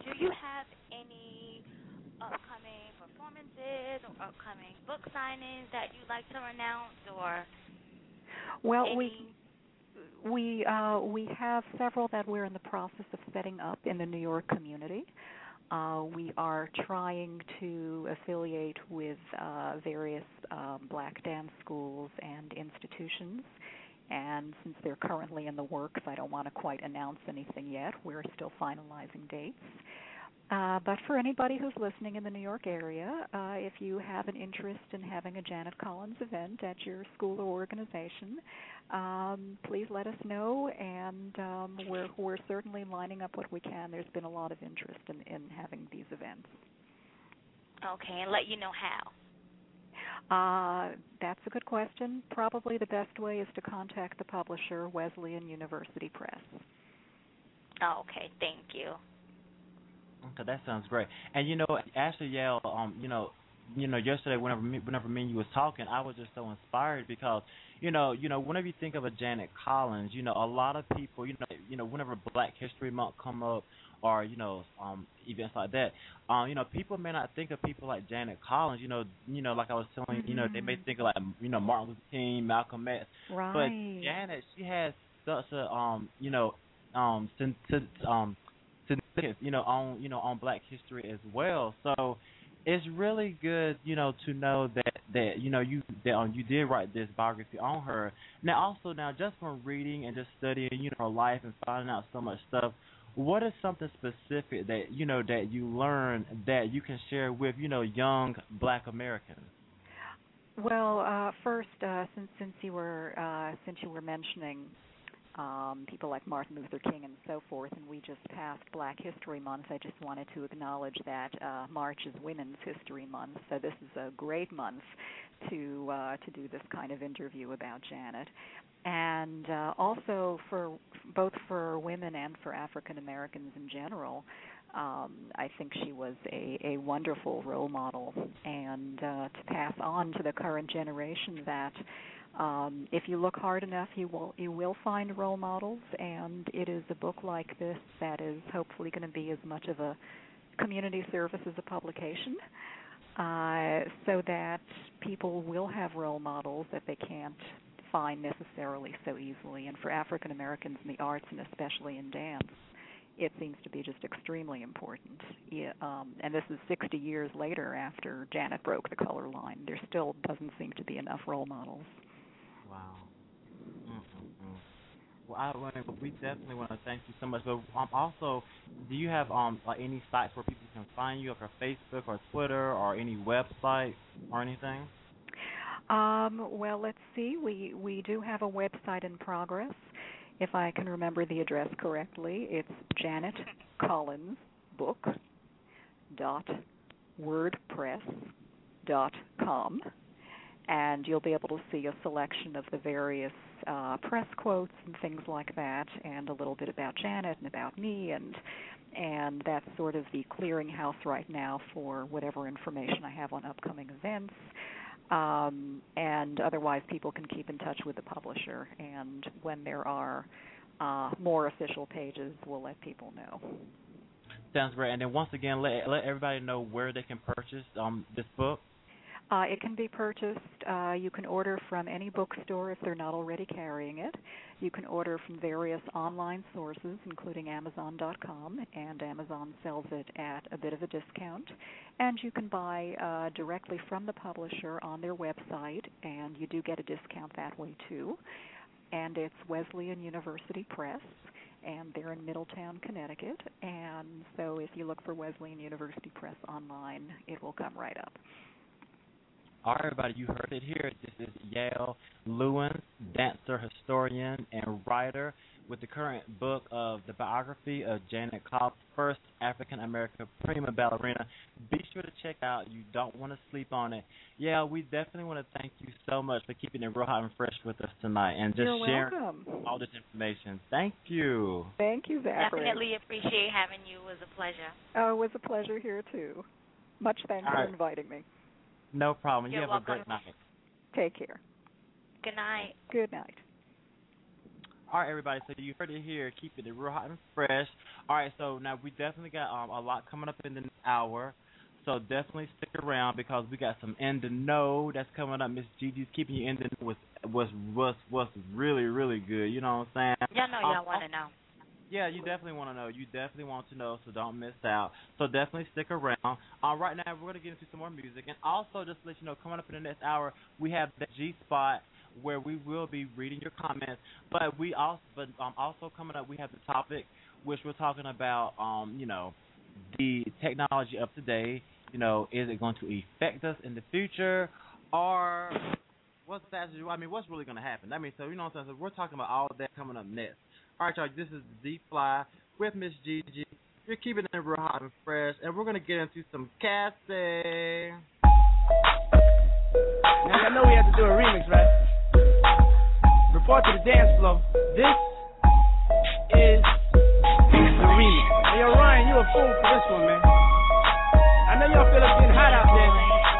Speaker 3: do you have any upcoming performances or upcoming book signings that you'd like to announce, or
Speaker 11: Well,
Speaker 3: any?
Speaker 11: we we uh, we have several that we're in the process of setting up in the New York community. Uh, we are trying to affiliate with uh, various um, black dance schools and institutions. And since they're currently in the works, I don't want to quite announce anything yet. We're still finalizing dates. Uh, but for anybody who's listening in the New York area, uh, if you have an interest in having a Janet Collins event at your school or organization, um, please let us know, and um, we're, we're certainly lining up what we can. There's been a lot of interest in, in having these events.
Speaker 3: Okay, and let you know how.
Speaker 11: Uh, that's a good question. Probably the best way is to contact the publisher, Wesleyan University Press.
Speaker 3: Oh, okay, thank you.
Speaker 2: Okay, that sounds great. And you know, Ashley Yale, um, you know, you know, yesterday whenever me, whenever me and you was talking, I was just so inspired because, you know, you know, whenever you think of a Janet Collins, you know, a lot of people, you know, you know, whenever Black History Month come up, or you know, um, events like that, um, you know, people may not think of people like Janet Collins. You know, you know, like I was telling, you know, they may think of like, you know, Martin Luther King, Malcolm X,
Speaker 11: right.
Speaker 2: but Janet, she has such a, um, you know, um, sin- sin- um. you know, on you know on Black history as well. So it's really good, you know, to know that that you know you that um, you did write this biography on her. Now, also now, just from reading and just studying, you know, her life and finding out so much stuff, what is something specific that you know that you learned that you can share with you know young Black Americans?
Speaker 11: Well, uh, first, uh, since since you were uh, since you were mentioning Um, people like Martin Luther King and so forth, and we just passed Black History Month. I just wanted to acknowledge that uh, March is Women's History Month, so this is a great month to uh, to do this kind of interview about Janet. And uh, also for both for women and for African Americans in general, um, I think she was a, a wonderful role model, and uh, to pass on to the current generation that Um, if you look hard enough, you will you will find role models, and it is a book like this that is hopefully going to be as much of a community service as a publication, uh, so that people will have role models that they can't find necessarily so easily. And for African Americans in the arts, and especially in dance, it seems to be just extremely important. Yeah, um, and this is sixty years later after Janet broke the color line. There still doesn't seem to be enough role models.
Speaker 2: Wow. Mm-mm-mm. Well, I we definitely want to thank you so much. But um, also, do you have um like any sites where people can find you, like or Facebook or Twitter or any website or anything?
Speaker 11: Um, well, let's see. We we do have a website in progress. If I can remember the address correctly, it's janet collins book dot wordpress dot com. And you'll be able to see a selection of the various uh, press quotes and things like that, and a little bit about Janet and about me, and and that's sort of the clearinghouse right now for whatever information I have on upcoming events. Um, and otherwise, people can keep in touch with the publisher, and when there are uh, more official pages, we'll let people know.
Speaker 2: Sounds great. And then once again, let let everybody know where they can purchase um this book.
Speaker 11: Uh, it can be purchased. Uh, you can order from any bookstore if they're not already carrying it. You can order from various online sources, including Amazon dot com, and Amazon sells it at a bit of a discount. And you can buy uh, directly from the publisher on their website, and you do get a discount that way too. And it's Wesleyan University Press, and they're in Middletown, Connecticut. And so if you look for Wesleyan University Press online, it will come right up.
Speaker 2: All right, everybody, you heard it here. This is Yale Lewin, dancer, historian, and writer with the current book of the biography of Janet Collins, first African-American prima ballerina. Be sure to check out. You don't want to sleep on it. Yeah, we definitely want to thank you so much for keeping it real hot and fresh with us tonight and just
Speaker 11: You're
Speaker 2: sharing
Speaker 11: welcome.
Speaker 2: all this information. Thank you.
Speaker 11: Thank you, Zachary.
Speaker 3: Definitely appreciate having you. It was a pleasure.
Speaker 11: Oh, it was a pleasure here, too. Much thanks
Speaker 2: All
Speaker 11: for
Speaker 2: right.
Speaker 11: inviting me.
Speaker 2: No problem.
Speaker 3: You're
Speaker 2: you have
Speaker 3: welcome.
Speaker 2: a great night.
Speaker 11: Take care.
Speaker 3: Good night.
Speaker 11: Good night.
Speaker 2: All right, everybody. So you heard it here. Keeping it real hot and fresh. All right. So now we definitely got um, a lot coming up in the next hour. So definitely stick around because we got some in the know that's coming up. Miss Gigi's keeping you in the know with what's what's what's really really good. You know what I'm saying?
Speaker 3: Y'all know y'all
Speaker 2: um,
Speaker 3: want to know.
Speaker 2: Yeah, you definitely want to know. You definitely want to know, so don't miss out. So definitely stick around. Uh, right now, we're going to get into some more music. And also, just to let you know, coming up in the next hour, we have the G-Spot where we will be reading your comments. But we also, but um, also coming up, we have the topic, which we're talking about, um, you know, the technology of today. You know, is it going to affect us in the future? Or what's that? I mean, what's really going to happen? I mean, so, you know what I'm saying? So we're talking about all of that coming up next. All right, y'all, this is Z-Fly with Miss Gigi. You're keeping it real hot and fresh, and we're going to get into some Cassie.
Speaker 12: Now, I know we have to do a remix, right? Report to the dance floor. This is the remix. Hey, yo, Ryan, you a fool for this one, man. I know y'all feel it's getting hot out there.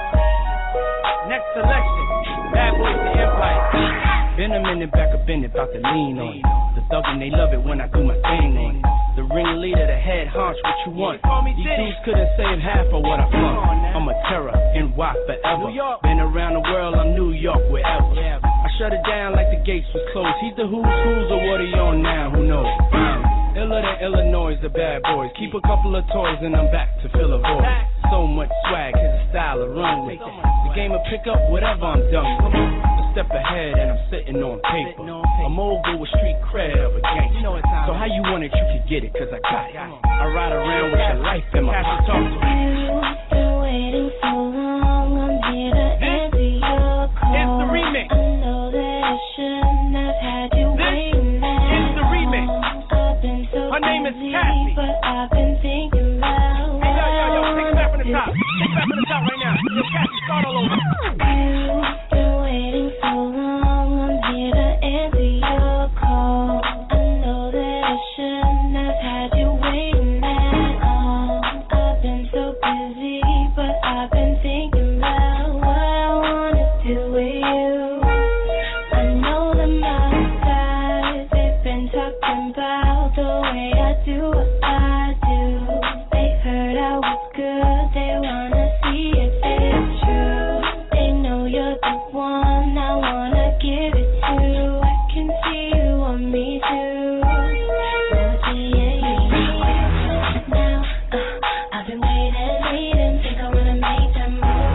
Speaker 12: Next selection, Bad Boys the Empire. Been a minute back, I've been about to lean on it. The thuggin', they love it when I do my thing on it. The ringleader, the head honch, what you want? These dudes couldn't save half of what I flaunt. I'm a terror, N Y forever. Been around the world, I'm New York, wherever. I shut it down like the gates was closed. He's the who's who's, or what are you on now? Who knows? Iller than Illinois, the bad boys. Keep a couple of toys and I'm back to fill a void. So much swag, his style of run with it. The game will pick up whatever I'm done with. A step ahead and I'm sitting on paper. A mogul with street cred of a gangster. So how you want it, you can get it, cause I got it. I ride around with your life in my pocket. Talk to me.
Speaker 4: You've been waiting so long, I'm here to answer your call.
Speaker 12: It's the remix.
Speaker 4: I know that I shouldn't have had you waiting that long.
Speaker 12: It's the remix.
Speaker 4: I've been so
Speaker 12: Her name is
Speaker 4: busy,
Speaker 12: Cassie.
Speaker 4: but I've been thinking about
Speaker 12: Hey, yo, yo, yo, take it back from the top. Take it back from the top right now. Yo, Cassie, start all over.
Speaker 4: You've been waiting so long, I'm here to answer your call. I know that I shouldn't have had you waiting that long. I've been so busy, but I've been thinking about what I wanna do with you. I know that my guys, they've been talking about the way I do what I do. They heard I was good, they wanna see if it's true. They know you're the one I wanna give it to. I can see you want me too. Oh, yeah, yeah, yeah. Now, uh, I've been waiting, waiting, think I wanna make that move.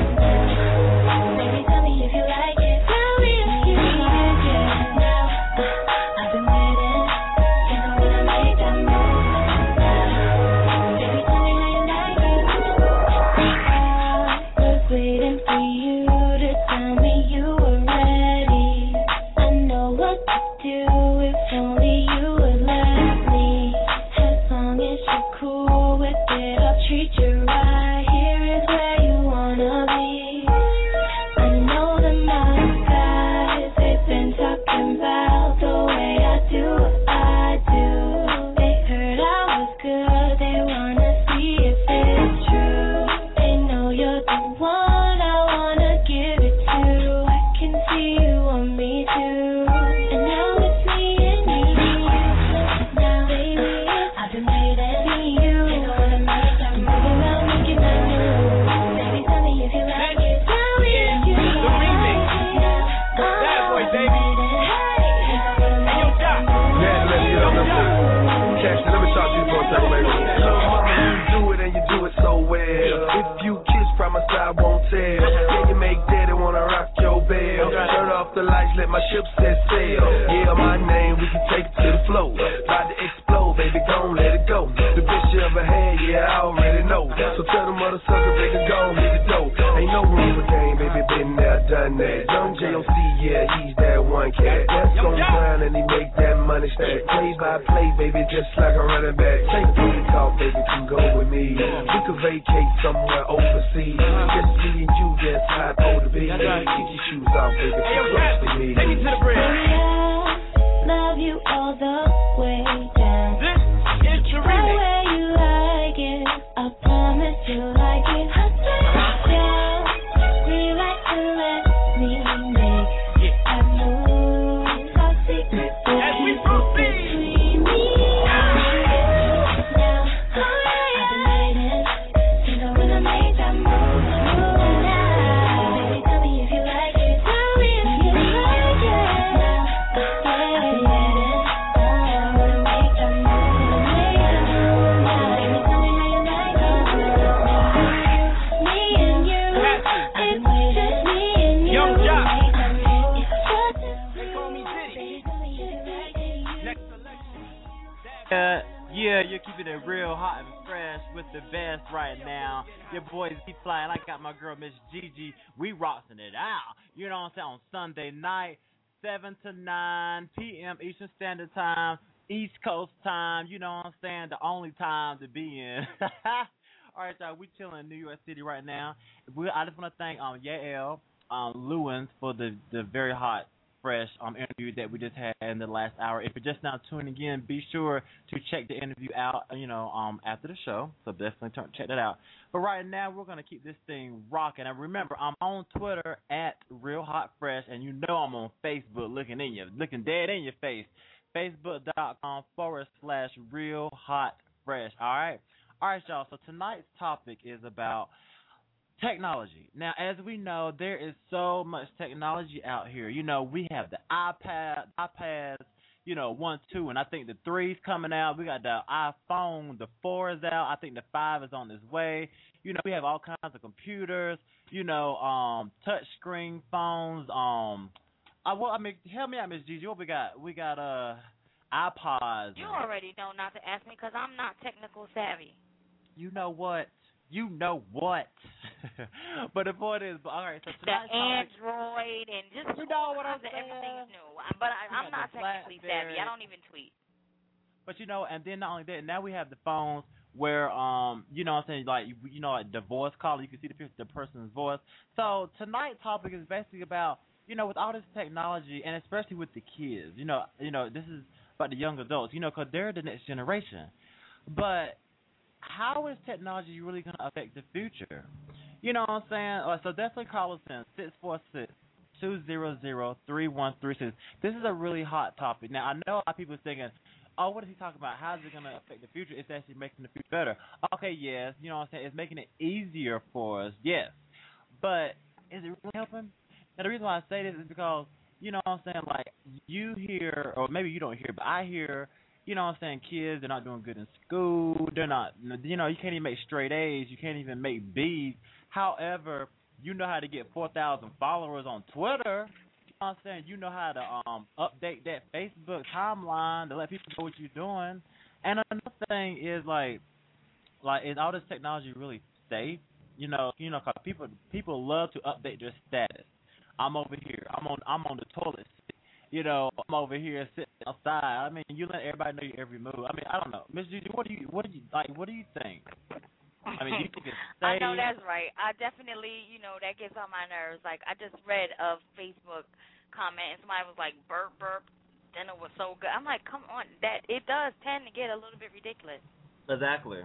Speaker 4: Baby, tell me if you like it. Tell me if you like it. Now, uh, I've been waiting, think I wanna make that move. Baby, tell me how you like it. I was waiting for you to tell me you were ready. I know what to do if only you would let me. As long as you're cool with it, I'll treat you right. Here is where you wanna be. I know that my guys, they've been talking about the way I do what I do. They heard I was good, they wanna see if it's true. They know you're the one I wanna give it to. I can see you want me too. And now it's me and you. Now, baby, I've been waiting for you. Think I wanna make that move. Moving around making that move. Baby, tell me if you like it. Tell me if you
Speaker 12: The
Speaker 4: like
Speaker 12: remix.
Speaker 4: it.
Speaker 12: Bad Boy, baby.
Speaker 4: Hey,
Speaker 12: Hey, yo, Doc.
Speaker 13: Yeah, let me know. Cash, let me talk to you for a second, baby. Little mama, you do it and you do it so well. If you kiss, promise I won't tell. Yeah, you make daddy wanna rock your bell. Turn off the lights, let my ship set sail. Yeah, my name, we can take it to the floor. About to explode, baby, gon' let it go. The bitch you ever had, yeah, I already know. So tell the mother sucker, baby, gon' hit the dough. Ain't no room for game, baby, been there, done that. Young J O C, yeah, he's that one cat. That's on the ground and he make that money stack. Play by play, baby, just like a running back. Take the talk, baby, come go with me. We could vacate somewhere overseas. Just me and you, that's how it's supposed to be. Baby, get your shoes off, baby, come close to me.
Speaker 12: Take me to the bridge.
Speaker 4: love you all the way down.
Speaker 12: This is the
Speaker 4: The
Speaker 12: remix.
Speaker 4: way you like it, I promise you like it. I take down, relax and let me make a move. Our secret,
Speaker 12: As we
Speaker 2: kicking it real hot and fresh with the best right now. Your boys be flying. I got my girl Miss Gigi. We rocking it out. You know what I'm saying? On Sunday night, seven to nine p.m. Eastern Standard Time, East Coast time. You know what I'm saying? The only time to be in. All right, y'all. We chilling in New York City right now. We, I just want to thank um Yael um, Lewins for the the very hot, fresh um interview that we just had in the last hour. If you're just now tuning in, be sure to check the interview out, you know, um after the show. So definitely turn, check that out. But right now we're gonna keep this thing rocking. And remember, I'm on Twitter at Real Hot Fresh, and you know I'm on Facebook, looking in you, looking dead in your face. Facebook.com forward slash Real Hot Fresh. All right, all right, y'all. So tonight's topic is about technology. Now, as we know, there is so much technology out here. You know, we have the iPad, iPads, you know, one, two, and I think the three's coming out. We got the iPhone, the four is out. I think the five is on its way. You know, we have all kinds of computers. You know, um, touch screen phones. Um, I well, I mean, help me out, Miss Gigi. What we got? We got uh, iPods.
Speaker 3: You already know not to ask me because I'm not technical savvy.
Speaker 2: You know what? You know what? But the point is, all right. So
Speaker 3: the
Speaker 2: tonight's
Speaker 3: Android and just
Speaker 2: you know what I'm
Speaker 3: saying?
Speaker 2: saying?
Speaker 3: Everything's new. But I, I'm not technically savvy. I don't even tweet.
Speaker 2: But you know, and then not only that, now we have the phones where, um, you know, what I'm saying, like you, you know, like the voice caller, you can see the the person's voice. So tonight's topic is basically about, you know, with all this technology, and especially with the kids. You know, you know, this is about the young adults. You know, because they're the next generation. But how is technology really going to affect the future? You know what I'm saying? Uh, so definitely call us in, six four six, two zero zero, three one three six. This is a really hot topic. Now, I know a lot of people are thinking, oh, what is he talking about? How is it going to affect the future? It's actually making the future better. Okay, yes, you know what I'm saying? It's making it easier for us, yes. But is it really helping? Now, the reason why I say this is because, you know what I'm saying, like, you hear, or maybe you don't hear, but I hear, you know what I'm saying, kids, they're not doing good in school. They're not, you know, you can't even make straight A's. You can't even make B's. However, you know how to get four thousand followers on Twitter. You know what I'm saying? You know how to um update that Facebook timeline to let people know what you're doing. And another thing is, like, like is all this technology really safe? You know, you know, 'cause people people love to update their status. I'm over here. I'm on I'm on the toilet. You know, I'm over here sitting outside. I mean, you let everybody know your every move. I mean, I don't know, Miss Gigi, what do you, what do you like? What do you think? I mean, you think it's safe?
Speaker 3: I know that's right. I definitely, you know, that gets on my nerves. Like, I just read a Facebook comment, and somebody was like, "Burp, burp." Dinner was so good. I'm like, come on, that it does tend to get a little bit ridiculous.
Speaker 2: Exactly.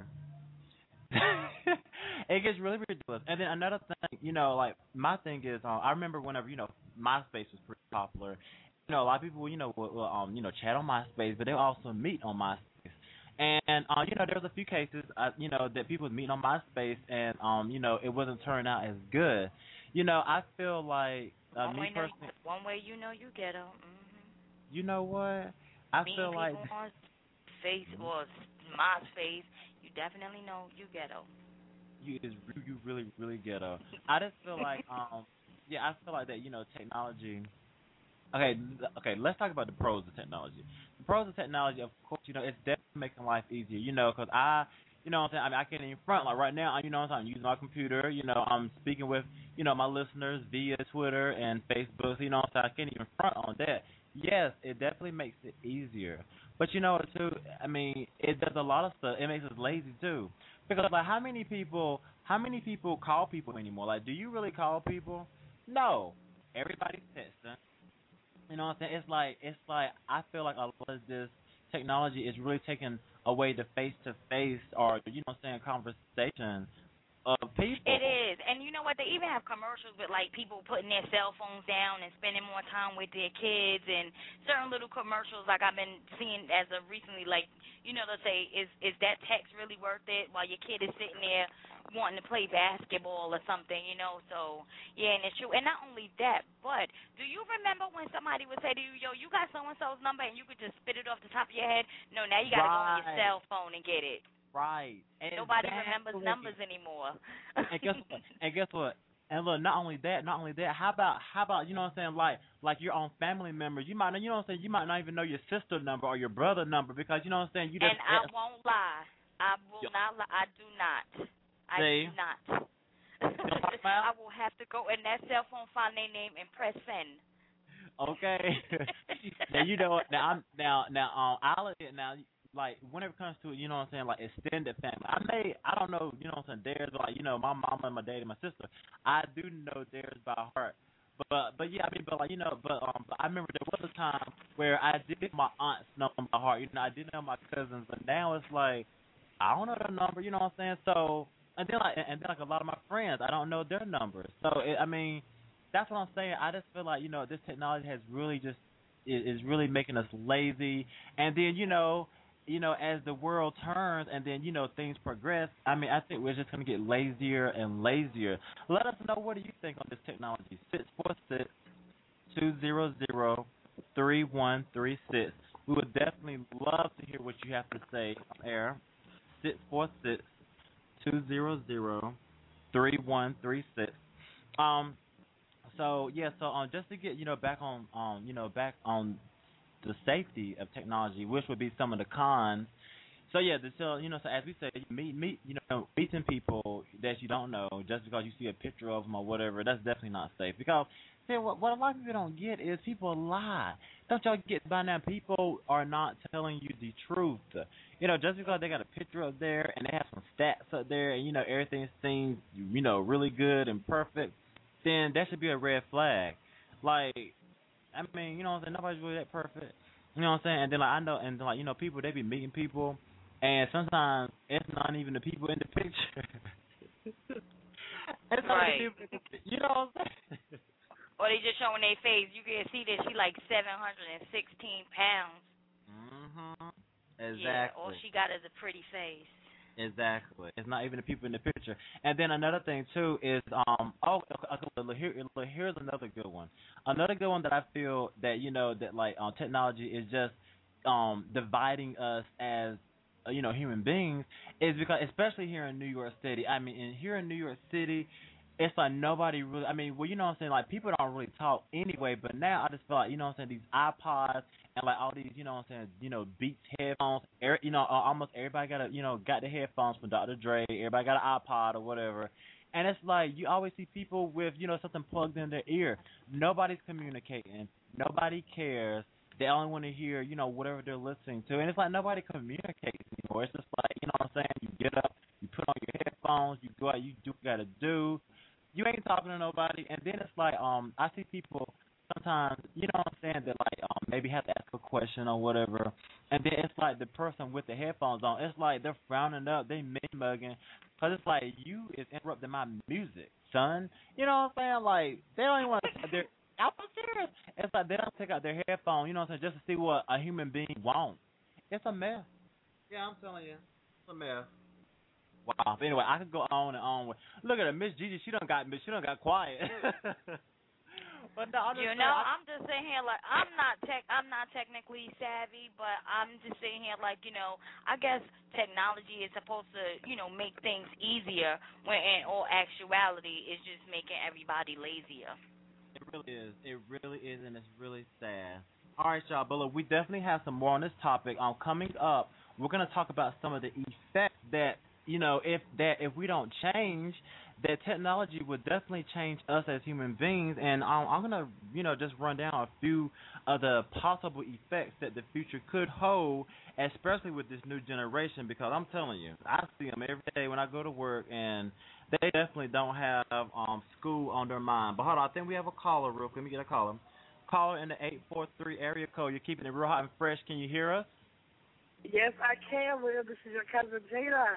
Speaker 2: It gets really ridiculous. And then another thing, you know, like my thing is, um, I remember whenever, you know, MySpace was pretty popular. You know, a lot of people, you know, will, will um, you know, chat on MySpace, but they also meet on MySpace. And uh, you know, there was a few cases, uh, you know, that people was meeting on MySpace, and um, you know, it wasn't turning out as good. You know, I feel like uh,
Speaker 3: one
Speaker 2: me
Speaker 3: way
Speaker 2: personally.
Speaker 3: Know, one way you know you ghetto. Mm-hmm.
Speaker 2: You know what? I
Speaker 3: Meeting
Speaker 2: feel like
Speaker 3: people on face or MySpace, you definitely know you ghetto.
Speaker 2: You is you really really ghetto. I just feel like um, yeah, I feel like that. You know, technology. Okay, okay. Let's talk about the pros of technology. The pros of technology, of course, you know, it's definitely making life easier. You know, because I, you know, what I'm saying, I mean, I can't even front like right now. You know, what I'm saying, I'm using my computer. You know, I'm speaking with, you know, my listeners via Twitter and Facebook. So, you know, what I'm saying, I can't even front on that. Yes, it definitely makes it easier. But you know what, too? I mean, it does a lot of stuff. It makes us lazy too. Because like, how many people, how many people call people anymore? Like, do you really call people? No, everybody's texting. You know what I'm saying? It's like it's like I feel like a lot of this technology is really taking away the face to face or you know what I'm saying conversation of people.
Speaker 3: It is. And you know what? They even have commercials with, like, people putting their cell phones down and spending more time with their kids and certain little commercials, like I've been seeing as of recently, like, you know, they'll say, is is that text really worth it while your kid is sitting there wanting to play basketball or something, you know? So, yeah, and it's true. And not only that, but do you remember when somebody would say to you, yo, you got so-and-so's number and you could just spit it off the top of your head? No, now you got to
Speaker 2: right.
Speaker 3: go on your cell phone and get it.
Speaker 2: Right. And
Speaker 3: nobody remembers numbers anymore.
Speaker 2: and guess what? And guess what? And look, not only that, not only that. How about, how about, you know what I'm saying? Like, like your own family members. You might, you know what I'm saying? You might not even know your sister number or your brother number because you know what I'm saying. You just
Speaker 3: and I won't lie. I will
Speaker 2: Yo.
Speaker 3: not. li- I do not. I
Speaker 2: See?
Speaker 3: do not.
Speaker 2: know what I'm talking about?
Speaker 3: I will have to go in that cell phone, find their name, and press send.
Speaker 2: Okay. Now you know what? Now I'm now now um I'll admit now like whenever it comes to you know what I'm saying like extended family, I may I don't know you know what I'm saying theirs like you know my mama and my dad and my sister, I do know theirs by heart. But but yeah I mean but like you know but um but I remember there was a time where I did my aunt's number by heart. You know I did know my cousins, but now it's like I don't know their number. You know what I'm saying? So and then like and then like a lot of my friends I don't know their numbers. So it, I mean. That's what I'm saying. I just feel like you know this technology has really just is, is really making us lazy, and then you know, you know, as the world turns and then you know things progress. I mean, I think we're just gonna get lazier and lazier. Let us know what do you think on this technology. Six four six two zero zero three one three six. We would definitely love to hear what you have to say on air. Six four six two zero zero three one three six. Um. So yeah, so um, just to get you know back on um, you know back on the safety of technology, which would be some of the cons. So yeah, the, so you know, so as we said, meet meet you know meeting people that you don't know just because you see a picture of them or whatever, that's definitely not safe. Because see, what what a lot of people don't get is people lie. Don't y'all get by now? People are not telling you the truth. You know, just because they got a picture up there and they have some stats up there, and you know everything seems you know really good and perfect, then that should be a red flag. Like, I mean, you know what I'm saying? Nobody's really that perfect. You know what I'm saying? And then, like, I know, and then, like, you know, people, they be meeting people, and sometimes it's not even the people in the picture. It's not
Speaker 3: Right.
Speaker 2: the people in the picture. You know what I'm saying?
Speaker 3: Or they just showing their face. You can see that she like seven hundred sixteen pounds.
Speaker 2: Mm-hmm. Exactly.
Speaker 3: Yeah, all she got is a pretty face.
Speaker 2: Exactly. It's not even the people in the picture. And then another thing too is um oh okay, here, here's another good one. Another good one that I feel that you know that like um, technology is just um dividing us as uh, you know human beings is because especially here in New York City. I mean, in, here in New York City, it's like nobody really. I mean, well, you know what I'm saying. Like people don't really talk anyway. But now I just feel like you know what I'm saying. These iPods and like all these, you know what I'm saying. You know, Beats headphones. Er, you know, almost everybody got a, you know, got the headphones from Doctor Dre. Everybody got an iPod or whatever. And it's like you always see people with you know something plugged in their ear. Nobody's communicating. Nobody cares. They only want to hear you know whatever they're listening to. And it's like nobody communicates anymore. It's just like you know what I'm saying. You get up, you put on your headphones, you go out, you do what you gotta do. You ain't talking to nobody, and then it's like um I see people sometimes, you know what I'm saying, that like um maybe have to ask a question or whatever, and then it's like the person with the headphones on, it's like they're frowning up, they mid-mugging, because it's like you is interrupting my music, son. You know what I'm saying? Like they don't even want to. They're I'm serious. It's like they don't take out their headphone, you know what I'm saying, just to see what a human being wants. It's a mess. Yeah, I'm telling you, it's a mess. Wow. But anyway, I could go on and on with. Look at her, Miss Gigi. She done got. She done got quiet. But no, I'm just
Speaker 3: you
Speaker 2: saying,
Speaker 3: know,
Speaker 2: I,
Speaker 3: I'm just sitting here like I'm not tech. I'm not technically savvy, but I'm just sitting here like you know. I guess technology is supposed to you know make things easier, when in all actuality, it's just making everybody lazier.
Speaker 2: It really is. It really is, and it's really sad. All right, y'all. But look, we definitely have some more on this topic. Um, coming up, we're gonna talk about some of the effects that. You know, if that if we don't change, that technology would definitely change us as human beings. And I'm, I'm gonna, you know, just run down a few of the possible effects that the future could hold, especially with this new generation. Because I'm telling you, I see them every day when I go to work, and they definitely don't have um school on their mind. But hold on, I think we have a caller real quick. Let me get a caller. Caller in the eight four three area code. You're keeping it real hot and fresh. Can you hear us?
Speaker 10: Yes, I can, Will. This is your cousin Jada.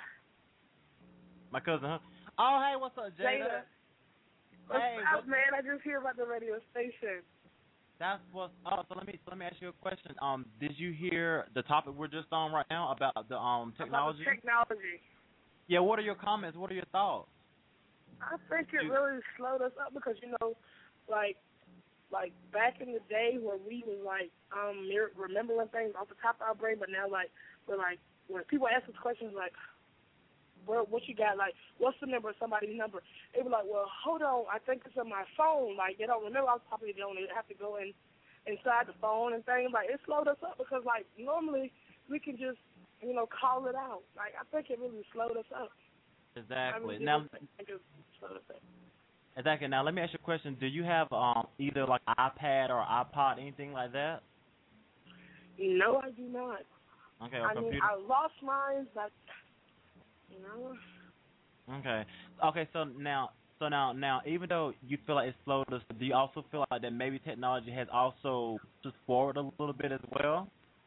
Speaker 2: My cousin, huh? Oh, hey, what's up, Jada?
Speaker 10: Jada. What's
Speaker 2: hey,
Speaker 10: up,
Speaker 2: what,
Speaker 10: man? I just hear about the radio station.
Speaker 2: That's what's up. So let me so let me ask you a question. Um, did you hear the topic we're just on right now about the um technology?
Speaker 10: About the technology.
Speaker 2: Yeah. What are your comments? What are your thoughts?
Speaker 10: I think it really slowed us up because you know, like, like back in the day where we was like um remembering things off the top of our brain, but now like we're like when people ask us questions like. What, what you got, like, what's the number of somebody's number? They were like, well, hold on, I think it's on my phone. Like, they don't remember off the top of their phone. They have to go in inside the phone and things. Like, it slowed us up because, like, normally we can just you know, call it out. Like I think it really slowed us up.
Speaker 2: Exactly.
Speaker 10: I mean,
Speaker 2: now,
Speaker 10: it just slowed us up.
Speaker 2: exactly. Now, let me ask you a question. Do you have um either like iPad or iPod, anything like that?
Speaker 10: No, I do not.
Speaker 2: Okay, or
Speaker 10: I
Speaker 2: computer.
Speaker 10: mean, I lost mine, but you know.
Speaker 2: Okay. Okay. So now, so now, now, even though you feel like it slowed us, do you also feel like that maybe technology has also pushed forward a little bit as well?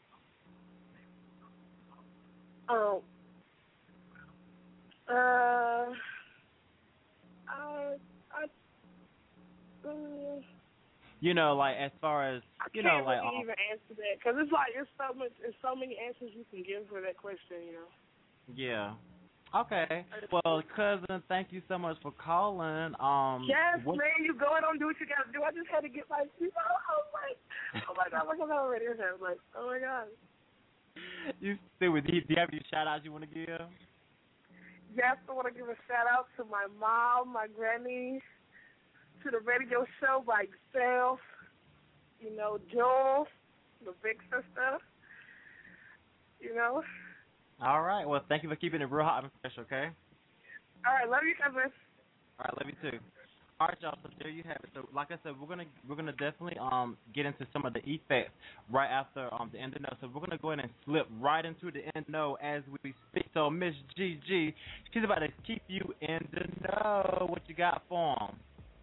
Speaker 10: Um. Uh. I. I. Uh,
Speaker 2: You know, like as far as you
Speaker 10: I
Speaker 2: know,
Speaker 10: can't
Speaker 2: like
Speaker 10: really
Speaker 2: um,
Speaker 10: even answer that because it's like it's so much, it's so many answers you can give for that question, you know.
Speaker 2: yeah. Okay. Well, cousin, thank you so much for calling. Um.
Speaker 10: Yes,
Speaker 2: what,
Speaker 10: man, you go on, do what you gotta do. I just had to get like, you know, I was like, oh my god, look at that already. I was like, oh my god.
Speaker 2: You still with? Do you have any shout outs you want to give?
Speaker 10: Yes, I want to give a shout out to my mom, my granny, to the radio show by yourself, you know, Jules, the big sister, you know.
Speaker 2: All right. Well, thank you for keeping it real hot and fresh. Okay.
Speaker 10: All right, love you, cousin.
Speaker 2: All right, love you too. All right, y'all. So there you have it. So, like I said, we're gonna we're gonna definitely um get into some of the effects right after um the end of the know. So we're gonna go ahead and slip right into the end know as we speak. So Miss G G, she's about to keep you in the know. What you got for 'em?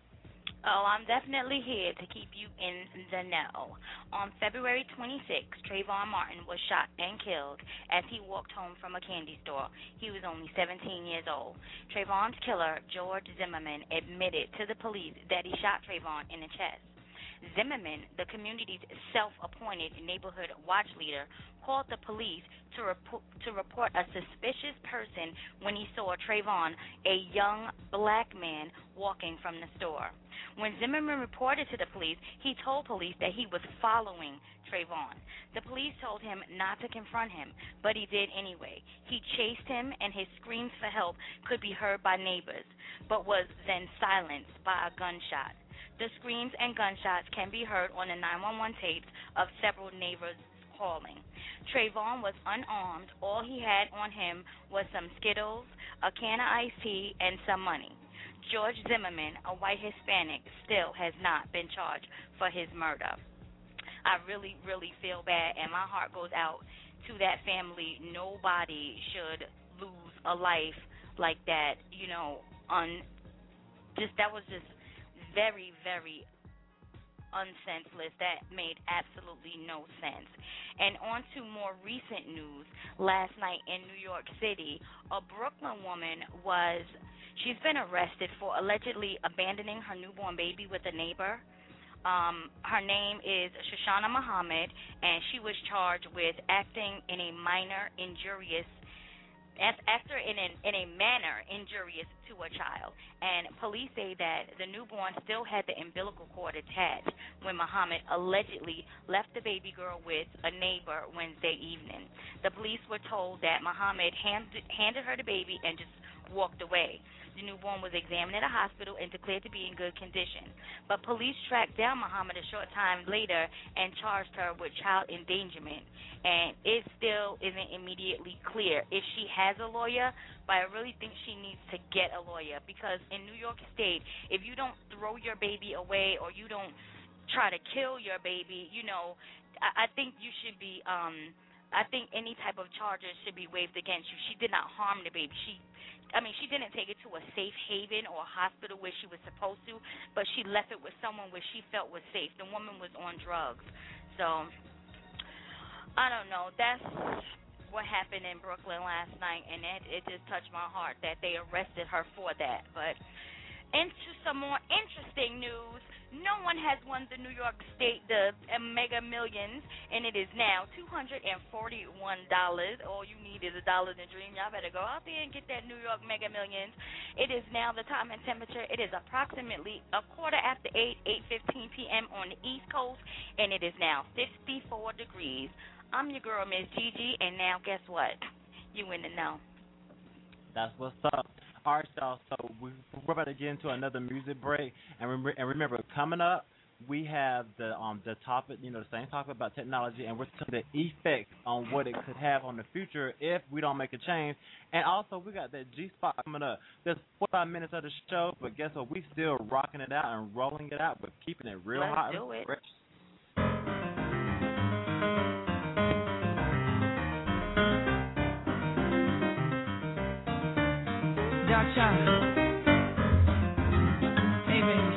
Speaker 3: Oh, I'm definitely here to keep you in the know. On February twenty-sixth, Trayvon Martin was shot and killed as he walked home from a candy store. He was only seventeen years old. Trayvon's killer, George Zimmerman, admitted to the police that he shot Trayvon in the chest. Zimmerman, the community's self-appointed neighborhood watch leader, called the police to report, to report a suspicious person when he saw Trayvon, a young black man, walking from the store. When Zimmerman reported to the police, he told police that he was following Trayvon. The police told him not to confront him, but he did anyway. He chased him, and his screams for help could be heard by neighbors, but was then silenced by a gunshot. The screams and gunshots can be heard on the nine one one tapes of several neighbors calling. Trayvon was unarmed. All he had on him was some Skittles, a can of iced tea, and some money. George Zimmerman, a white Hispanic, still has not been charged for his murder. I really, really feel bad, and my heart goes out to that family. Nobody should lose a life like that, you know, on just that was just very, very unsenseless. That made absolutely no sense. And on to more recent news. Last night in New York City, a Brooklyn woman was, she's been arrested for allegedly abandoning her newborn baby with a neighbor. Um, her name is Shoshana Muhammad, and she was charged with acting in a minor injurious after in, an, in a manner injurious to a child. And police say that the newborn still had the umbilical cord attached when Muhammad allegedly left the baby girl with a neighbor Wednesday evening. The police were told that Muhammad handed, handed her the baby and just walked away. The newborn was examined at a hospital and declared to be in good condition. But police tracked down Muhammad a short time later and charged her with child endangerment. And it still isn't immediately clear if she has a lawyer, but I really think she needs to get a lawyer, because in New York State, if you don't throw your baby away or you don't try to kill your baby, you know, I, I think you should be, um, I think any type of charges should be waived against you. She did not harm the baby. She I mean, she didn't take it to a safe haven or a hospital where she was supposed to, but she left it with someone where she felt was safe. The woman was on drugs. So, I don't know. That's what happened in Brooklyn last night, and it, it just touched my heart that they arrested her for that. But into some more interesting news. No one has won the New York State, the Mega Millions, and it is now two hundred forty-one dollars. All you need is a dollar to dream. Y'all better go out there and get that New York Mega Millions. It is now the time and temperature. It is approximately a quarter after eight, eight fifteen p.m. on the East Coast, and it is now fifty-four degrees. I'm your girl, Miss Gigi, and now guess what? You in the know.
Speaker 2: That's what's up. All right, y'all. So we, we're about to get into another music break, and, rem- and remember, coming up, we have the um the topic, you know, the same topic about technology, and we're talking the effect on what it could have on the future if we don't make a change. And also, we got that G spot coming up. There's forty-five minutes of the show, but guess what? We still rocking it out and rolling it out, but keeping it real
Speaker 3: Let's
Speaker 2: hot
Speaker 3: do
Speaker 2: and
Speaker 3: it.
Speaker 2: fresh.
Speaker 14: Gotcha. Hey, baby.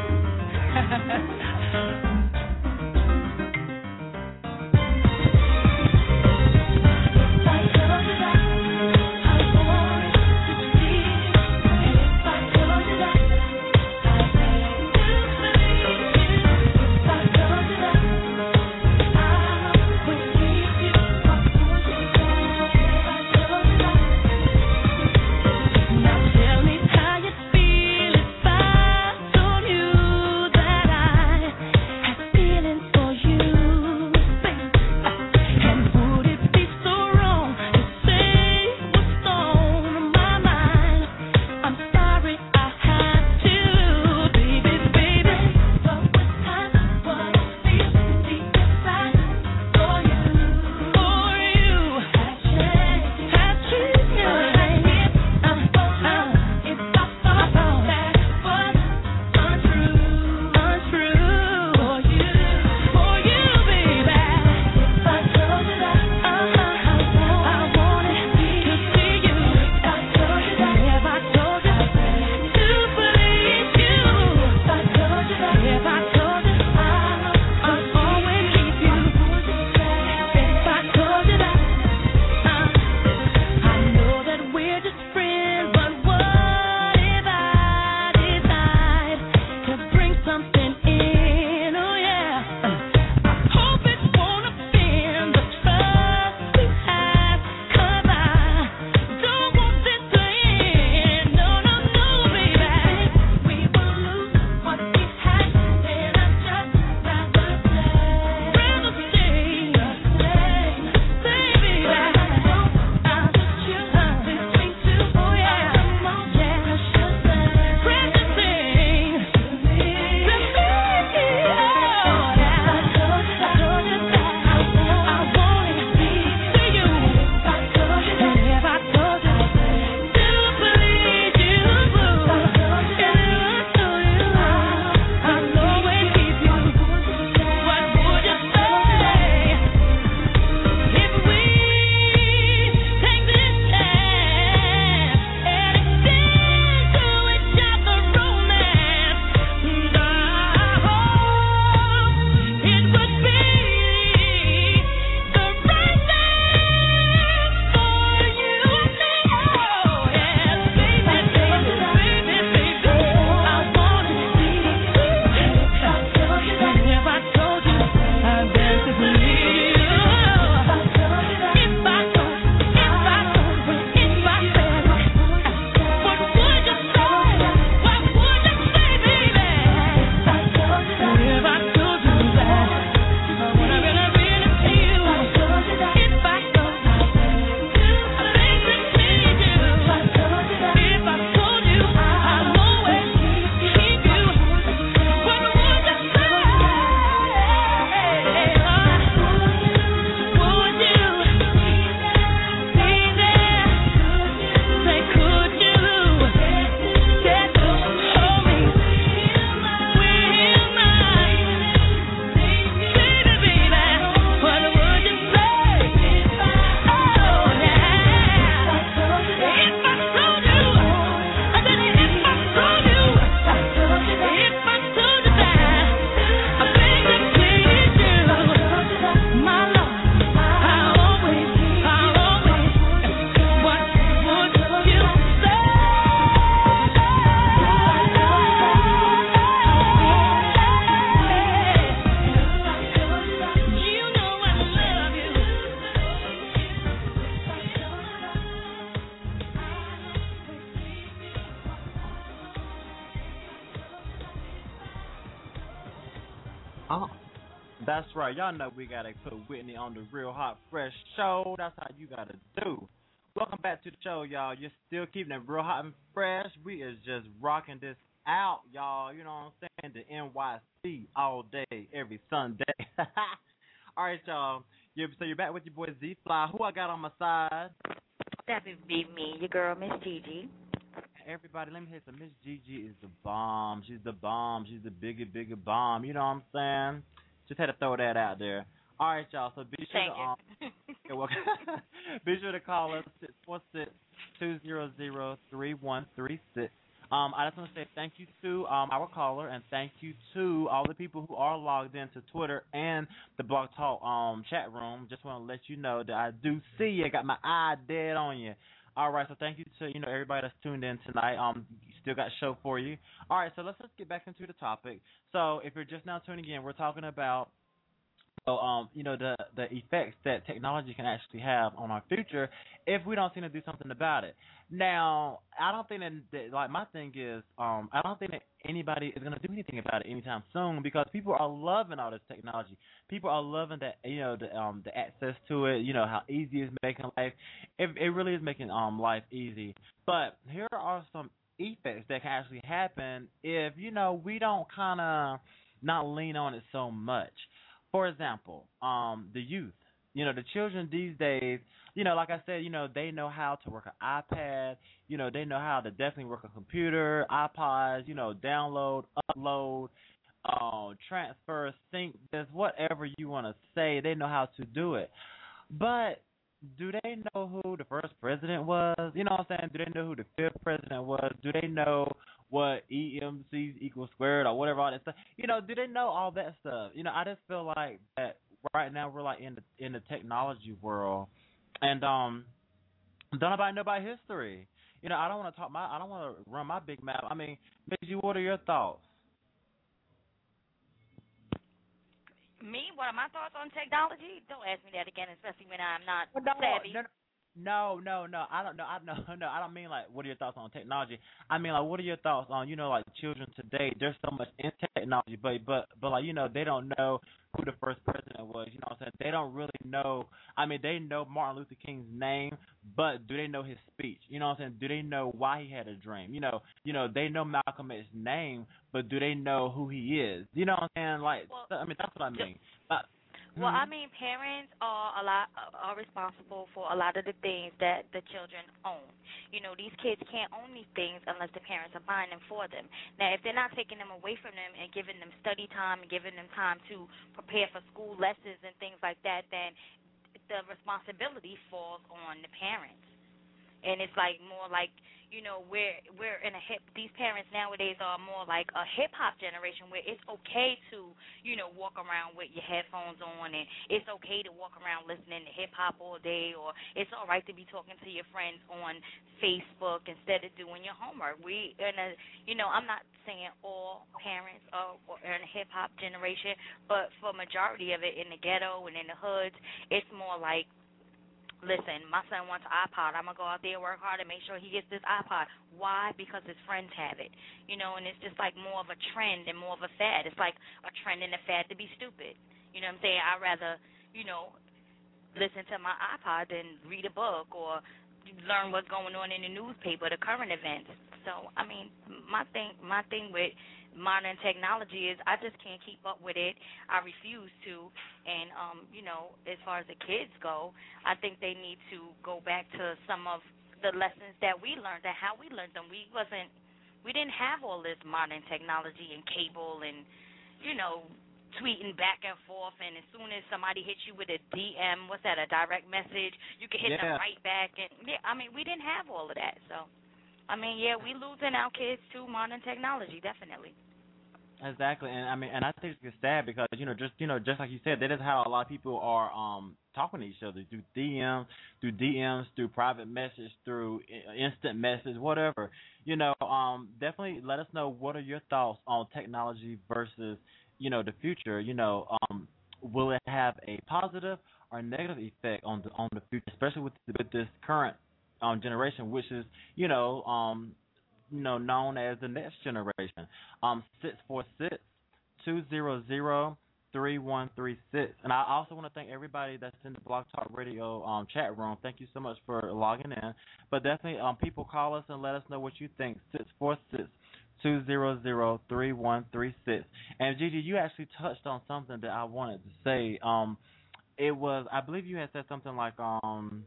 Speaker 2: Oh, that's right. Y'all know we gotta put Whitney on the Real Hot Fresh Show. That's how you gotta do. Welcome back to the show, y'all. You're still keeping it real hot and fresh. We is just rocking this out, y'all. You know what I'm saying? The N Y C all day, every Sunday. All right, y'all. you so you're back with your boy Z Fly. Who I got on my side?
Speaker 3: That would be me, your girl, Miss Gigi.
Speaker 2: Everybody, let me hear some. Miss Gigi is the bomb. She's the bomb. She's the bigger, bigger bomb. You know what I'm saying? Just had to throw that out there. All right, y'all. So be sure
Speaker 3: Thank
Speaker 2: to um, you're welcome. Be sure to call us six four six, two zero zero, three one three six. Um, I just want to say thank you to um, our caller and thank you to all the people who are logged into Twitter and the Blog Talk um, chat room. Just want to let you know that I do see you. I got my eye dead on you. All right, so thank you to you know everybody that's tuned in tonight. Um, still got a show for you. All right, so let's just get back into the topic. So if you're just now tuning in, we're talking about So, um, you know, the the effects that technology can actually have on our future if we don't seem to do something about it. Now, I don't think that, that like, my thing is, um, I don't think that anybody is going to do anything about it anytime soon because people are loving all this technology. People are loving that, you know, the um the access to it. You know how easy it's making life. It it really is making um life easy. But here are some effects that can actually happen if you know we don't kind of not lean on it so much. For example, um, the youth, you know, the children these days, you know, like I said, you know, they know how to work an iPad, you know, they know how to definitely work a computer, iPods, you know, download, upload, uh, transfer, sync, just whatever you want to say, they know how to do it. But do they know who the first president was? You know what I'm saying? Do they know who the fifth president was? Do they know what E M C equals squared or whatever all that stuff? You know, do they know all that stuff? You know, I just feel like that right now we're like in the in the technology world, and um, don't nobody know about history. You know, I don't want to talk my I don't want to run my big mouth. I mean, Miss, what are your thoughts?
Speaker 3: Me? What are my thoughts on technology? Don't ask me that again, especially when I'm not
Speaker 2: Well, no,
Speaker 3: savvy.
Speaker 2: no, no, no, no. I don't know. I no, no. I don't mean like what are your thoughts on technology. I mean like what are your thoughts on you know like children today? There's so much in technology, but but but like you know they don't know who the first president was. You know what I'm saying? They don't really know. I mean they know Martin Luther King's name, but do they know his speech? You know what I'm saying? Do they know why he had a dream? You know, you know they know Malcolm X's name, but do they know who he is? You know what I'm saying? Like
Speaker 3: Well,
Speaker 2: I mean that's what I mean. But,
Speaker 3: Well, I
Speaker 2: hmm
Speaker 3: mean, parents are a lot are responsible for a lot of the things that the children own. You know, these kids can't own these things unless the parents are buying them for them. Now, if they're not taking them away from them and giving them study time and giving them time to prepare for school lessons and things like that, then the responsibility falls on the parents. And it's like more like, you know, we're we're in a hip. These parents nowadays are more like a hip hop generation where it's okay to, you know, walk around with your headphones on, and it's okay to walk around listening to hip hop all day, or it's all right to be talking to your friends on Facebook instead of doing your homework. We in a, you know, I'm not saying all parents are, are in a hip hop generation, but for majority of it in the ghetto and in the hoods, it's more like, listen, my son wants an iPod. I'm going to go out there, work hard, and make sure he gets this iPod. Why? Because his friends have it. You know, and it's just like more of a trend and more of a fad. It's like a trend and a fad to be stupid. You know what I'm saying? I'd rather, you know, listen to my iPod than read a book or learn what's going on in the newspaper, the current events. So, I mean, my thing, my thing with modern technology is I just can't keep up with it. I refuse to. And, um, you know, as far as the kids go, I think they need to go back to some of the lessons that we learned and how we learned them. We wasn't, we didn't have all this modern technology and cable and, you know, tweeting back and forth, and as soon as somebody hits you with a D M, what's that, a direct message, you can hit
Speaker 2: Yeah.
Speaker 3: them right back. And yeah, I mean, we didn't have all of that. So, I mean, yeah, we losing our kids to modern technology, definitely.
Speaker 2: Exactly, and I mean, and I think it's sad because you know, just you know, just like you said, that is how a lot of people are um talking to each other through D Ms, through D Ms, through private message, through instant message, whatever. You know, um, definitely let us know what are your thoughts on technology versus you know the future. You know, um, will it have a positive or negative effect on the on the future, especially with with this current um generation, which is you know um. you know, known as the next generation. Um, six four six, two zero zero, three one three six. And I also want to thank everybody that's in the Blog Talk Radio um, chat room. Thank you so much for logging in. But definitely, um, people call us and let us know what you think. six four six, two zero zero, three one three six. And Gigi, you actually touched on something that I wanted to say. Um, it was, I believe you had said something like, um,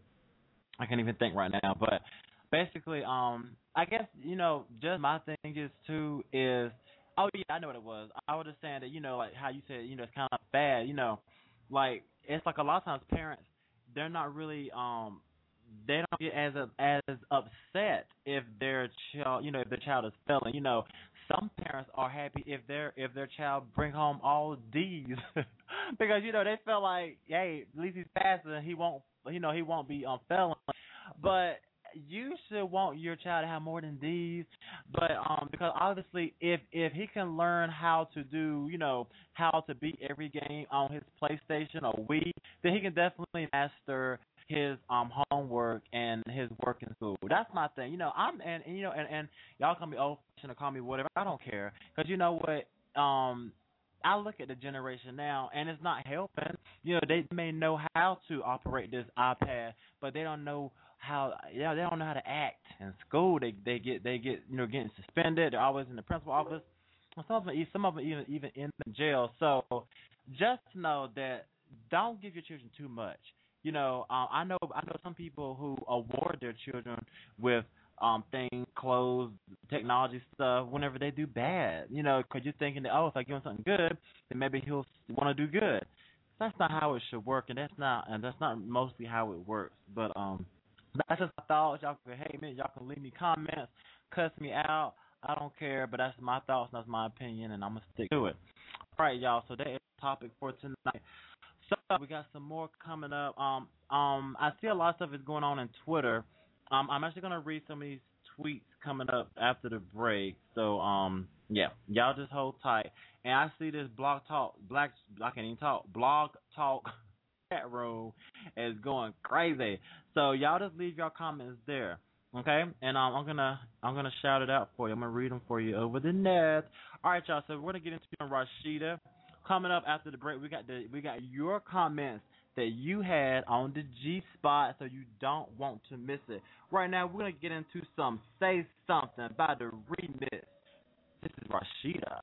Speaker 2: I can't even think right now, but basically, um, I guess, you know, just my thing is too is, oh yeah, I know what it was. I was just saying that, you know, like how you said, you know, it's kind of bad, you know, like it's like a lot of times parents, they're not really, um, they don't get as as upset if their child, you know, if their child is failing. You know, some parents are happy if their if their child bring home all D's because you know they feel like, hey, at least he's passing, he won't, you know, he won't be um failing. But you should want your child to have more than D's, but um because obviously if if he can learn how to do, you know, how to beat every game on his PlayStation or Wii, then he can definitely master his um homework and his work in school. That's my thing. You know, I'm and, and you know and, and y'all call me old fashioned or call me whatever. I don't care, because you know what, um I look at the generation now and it's not helping. You know, they may know how to operate this iPad, but they don't know how. Yeah, they don't know how to act in school. They they get they get you know getting suspended. They're always in the principal office. Some of them some of them even even in the jail. So just know that don't give your children too much. You know, um, I know I know some people who award their children with um, things, clothes, technology stuff whenever they do bad. You know, because you're thinking that, oh, if I give him something good, then maybe he'll want to do good. That's not how it should work, and that's not and that's not mostly how it works. But um, that's just my thoughts. Y'all can hate me. Y'all can leave me comments, cuss me out. I don't care, but that's my thoughts and that's my opinion, and I'm gonna stick to it. All right, y'all. So that is the topic for tonight. So we got some more coming up. Um, um, I see a lot of stuff is going on in Twitter. Um, I'm actually gonna read some of these tweets coming up after the break. So um, yeah, y'all just hold tight. And I see this blog talk, black, I can't even talk, blog talk chat room is going crazy. So y'all just leave your comments there, okay? And um, I'm gonna I'm gonna shout it out for you. I'm gonna read them for you over the net. All right, y'all. So we're gonna get into Rashida. Coming up after the break, we got the we got your comments that you had on the G Spot, so you don't want to miss it. Right now, we're gonna get into some Say Something by the remix. This is Rashida,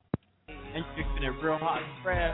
Speaker 2: and you're keeping it real hot and fresh.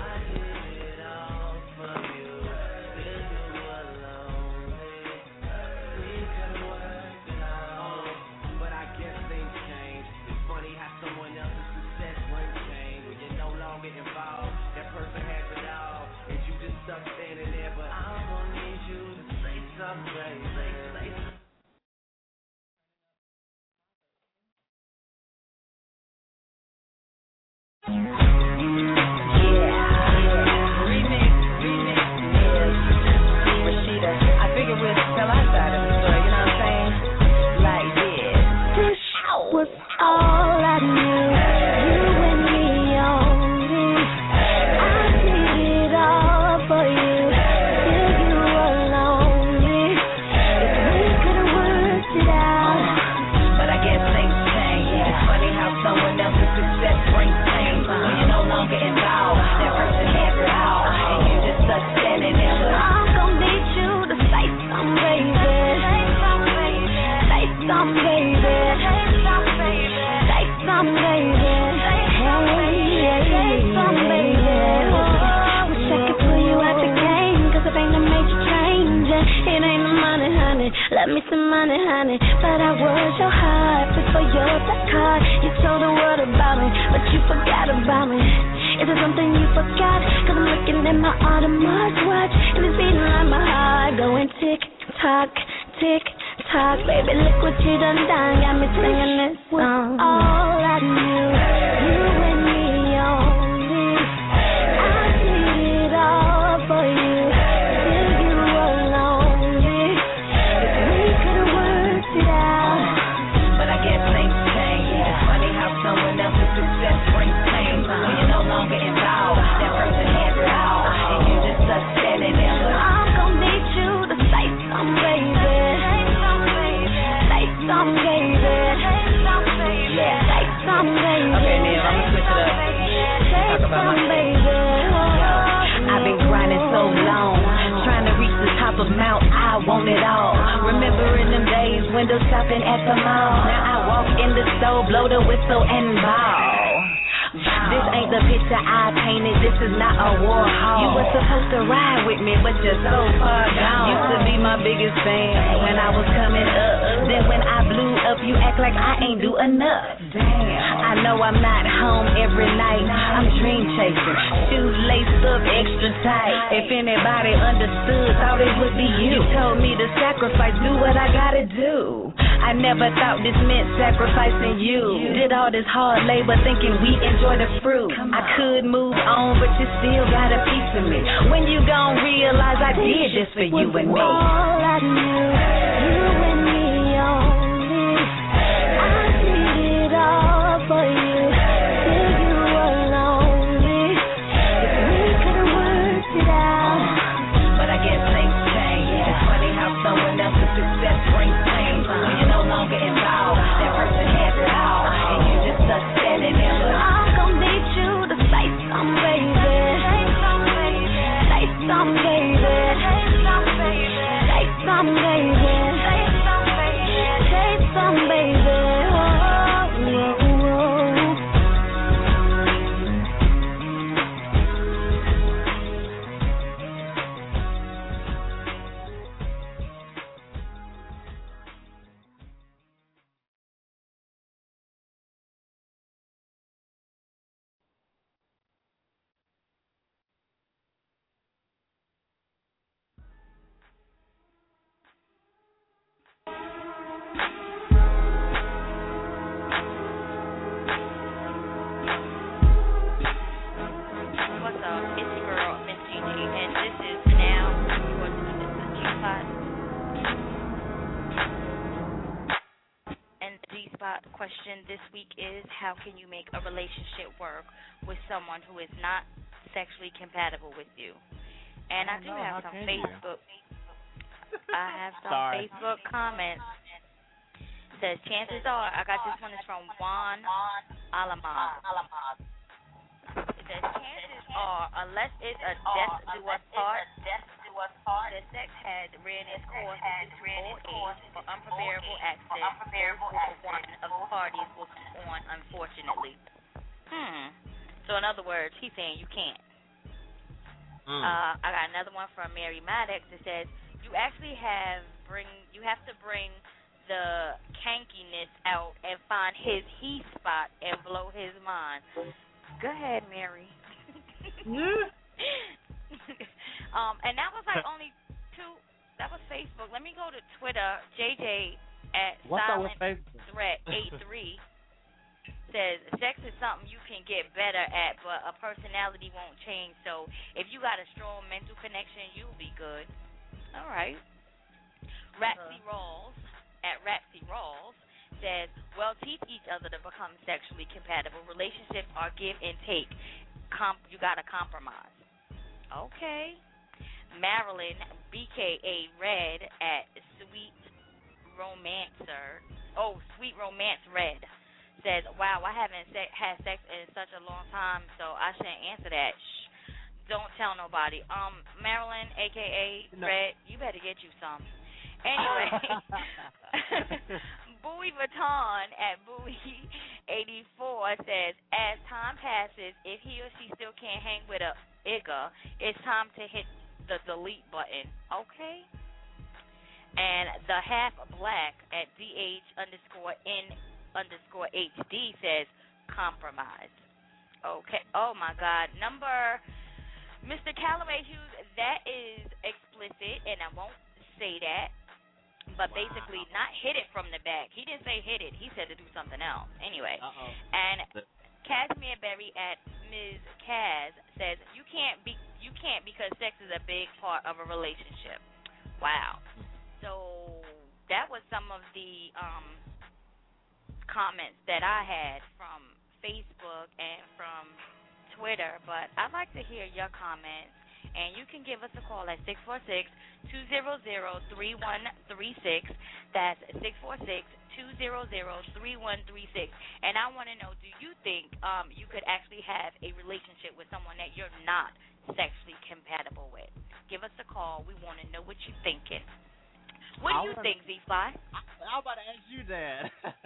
Speaker 4: Let me some money, honey, but I was your heart before your black card. You told the world about me, but you forgot about me. Is it something you forgot? Cause I'm looking at my Audemars watch, and it's beating like my heart going tick tock, tick tock. Baby, look what you done done, got me singing this song. All I knew, you and me only. I did it all for you. I've been grinding so long, trying to reach the top of Mount. I want it all. Remembering the
Speaker 5: them days, window shopping at the mall. Now I walk in the store, blow the whistle and ball. This ain't the picture I painted, this is not a war hall. You were supposed to ride with me, but you're so far gone. Used to be my biggest fan when I was coming up. Then when I blew up, you act like I ain't do enough. Damn, I know I'm not home every night. I'm dream chasing, shoes laced up extra tight. If anybody understood, thought it would be you. You told me to sacrifice, do what I gotta do. I never thought this meant sacrificing you. Did all this hard labor thinking we enjoy the fruit. I could move on, but you still got a piece of me. When you gon' realize I did this for you and me.
Speaker 4: All I knew, you and me only. I did it all for you, till you were lonely. If we could've worked it out,
Speaker 5: but I guess things change. It's funny how someone else's success brings pain. When you're no longer involved, that person has it all, and you just stuck standing there.
Speaker 4: I'm gonna need you to say something, baby. Say something, baby. Say something, baby. Say something, baby. Say something, baby. Say something, baby. Oh, oh, oh.
Speaker 3: What's up? It's your girl, Miss Gigi, and this is now your G-Spot. And the G-Spot question this week is, how can you make a relationship work with someone who is not sexually compatible with you? And I,
Speaker 2: I
Speaker 3: do
Speaker 2: know,
Speaker 3: have
Speaker 2: how
Speaker 3: some
Speaker 2: can you?
Speaker 3: Facebook. I have some
Speaker 2: Sorry.
Speaker 3: Facebook comments. Says, chances are, I got this one is from Juan Alamaz. It says, chances are, unless it's a death do us part, the sex has ran its course into old age for unpreparable access or one of the parties will come on, unfortunately. Hmm. So in other words, he's saying you can't.
Speaker 2: Mm.
Speaker 3: Uh, I got another one from Mary Maddox that says, you actually have bring you have to bring the kankiness out and find his he spot and blow his mind. Go ahead, Mary.
Speaker 2: Yeah.
Speaker 3: um, and that was like only two. That was Facebook. Let me go to Twitter. J J at
Speaker 2: What's up with
Speaker 3: Silent
Speaker 2: Facebook?
Speaker 3: Threat eight three says sex is something you can get better at, but a personality won't change. So if you got a strong mental connection, you'll be good. All right. Rapsy Rawls at Rapsy Rawls says, well, teach each other to become sexually compatible. Relationships are give and take. Com- you got to compromise. Okay. Marilyn, B K A Red at Sweet Romancer. Oh, Sweet Romance Red says, wow, I haven't se- had sex in such a long time, so I shouldn't answer that. Shh. Don't tell nobody. Um, Marilyn, A K A
Speaker 2: No.
Speaker 3: Red, you better get you some. Anyway, Bowie Vuitton at Bowie eighty-four says, as time passes, if he or she still can't hang with a igga, it's time to hit the delete button. Okay? And the half black at DH underscore N underscore HD says, compromise. Okay. Oh, my God. Number, Mister Callaway Hughes, that is explicit, and I won't say that. But wow. Basically, not hit it from the back. He didn't say hit it. He said to do something else. Anyway.
Speaker 2: Uh-oh.
Speaker 3: And Casimir Berry at Miz Kaz says, you can't be you can't because sex is a big part of a relationship. Wow. So that was some of the um, comments that I had from Facebook and from Twitter. But I'd like to hear your comments. And you can give us a call at six four six, two zero zero, three one three six. That's six four six, two zero zero, three one three six. And I want to know, do you think um, you could actually have a relationship with someone that you're not sexually compatible with? Give us a call. We want to know what you're thinking. What do
Speaker 2: I
Speaker 3: you
Speaker 2: wanna-
Speaker 3: think, Z-Fly?
Speaker 2: I, I was about to ask you that.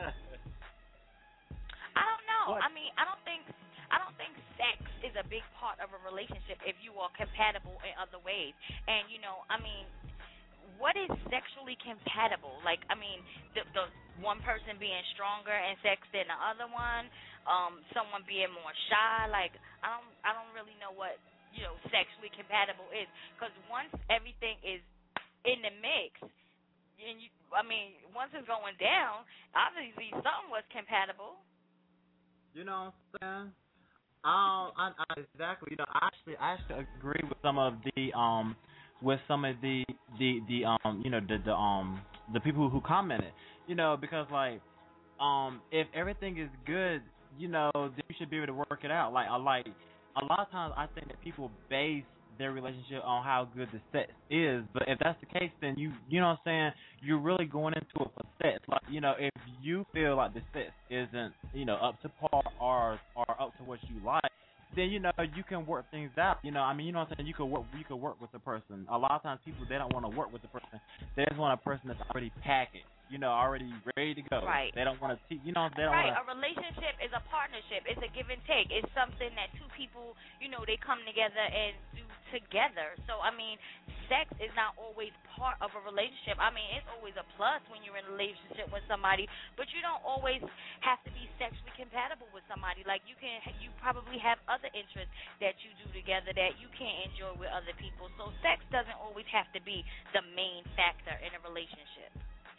Speaker 3: I don't know.
Speaker 2: What?
Speaker 3: I mean, I don't think I don't think sex is a big part of a relationship if you are compatible in other ways. And you know, I mean, what is sexually compatible? Like, I mean, the the one person being stronger in sex than the other one, um, someone being more shy. Like, I don't I don't really know what, you know, sexually compatible is, because once everything is in the mix, and you, I mean, once it's going down, obviously something was compatible.
Speaker 2: You know what I'm saying? Um, I, I, exactly. You know, I actually, I actually agree with some of the um, with some of the the the um, you know, the the um, the people who commented. You know, because like, um, if everything is good, you know, then you should be able to work it out. Like, I like a lot of times I think that people base their relationship on how good the sex is, but if that's the case, then you you know what I'm saying, you're really going into it for sex. Like, you know, if you feel like the sex isn't, you know, up to par or or up to what you like, then you know you can work things out. You know, I mean, you know what I'm saying, you could work you could work with the person. A lot of times people, they don't want to work with the person. They just want a person that's already packaged, you know, already ready to go.
Speaker 3: Right.
Speaker 2: They don't want to te- you know, they don't
Speaker 3: Right.
Speaker 2: want
Speaker 3: A relationship is a partnership. It's a give and take. It's something that two people, you know, they come together and do together. So, I mean, sex is not always part of a relationship. I mean, it's always a plus when you're in a relationship with somebody, but you don't always have to be sexually compatible with somebody. Like, you can, you probably have other interests that you do together that you can't enjoy with other people. So, sex doesn't always have to be the main factor in a relationship.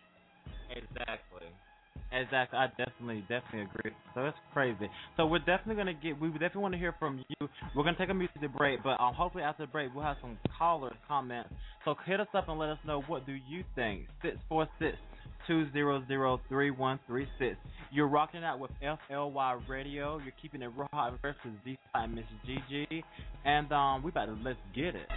Speaker 2: Exactly. Exactly. I definitely, definitely agree. So it's crazy. So we're definitely gonna get. We definitely want to hear from you. We're gonna take a music break, but um, hopefully after the break we'll have some callers comments. So hit us up and let us know, what do you think? Six four six two zero zero three one three six. You're rocking out with F L Y Radio. You're keeping it raw hot and fresh with Z and Miss Gigi, and um, we about to let's get it.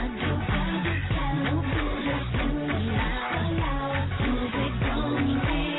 Speaker 4: Music going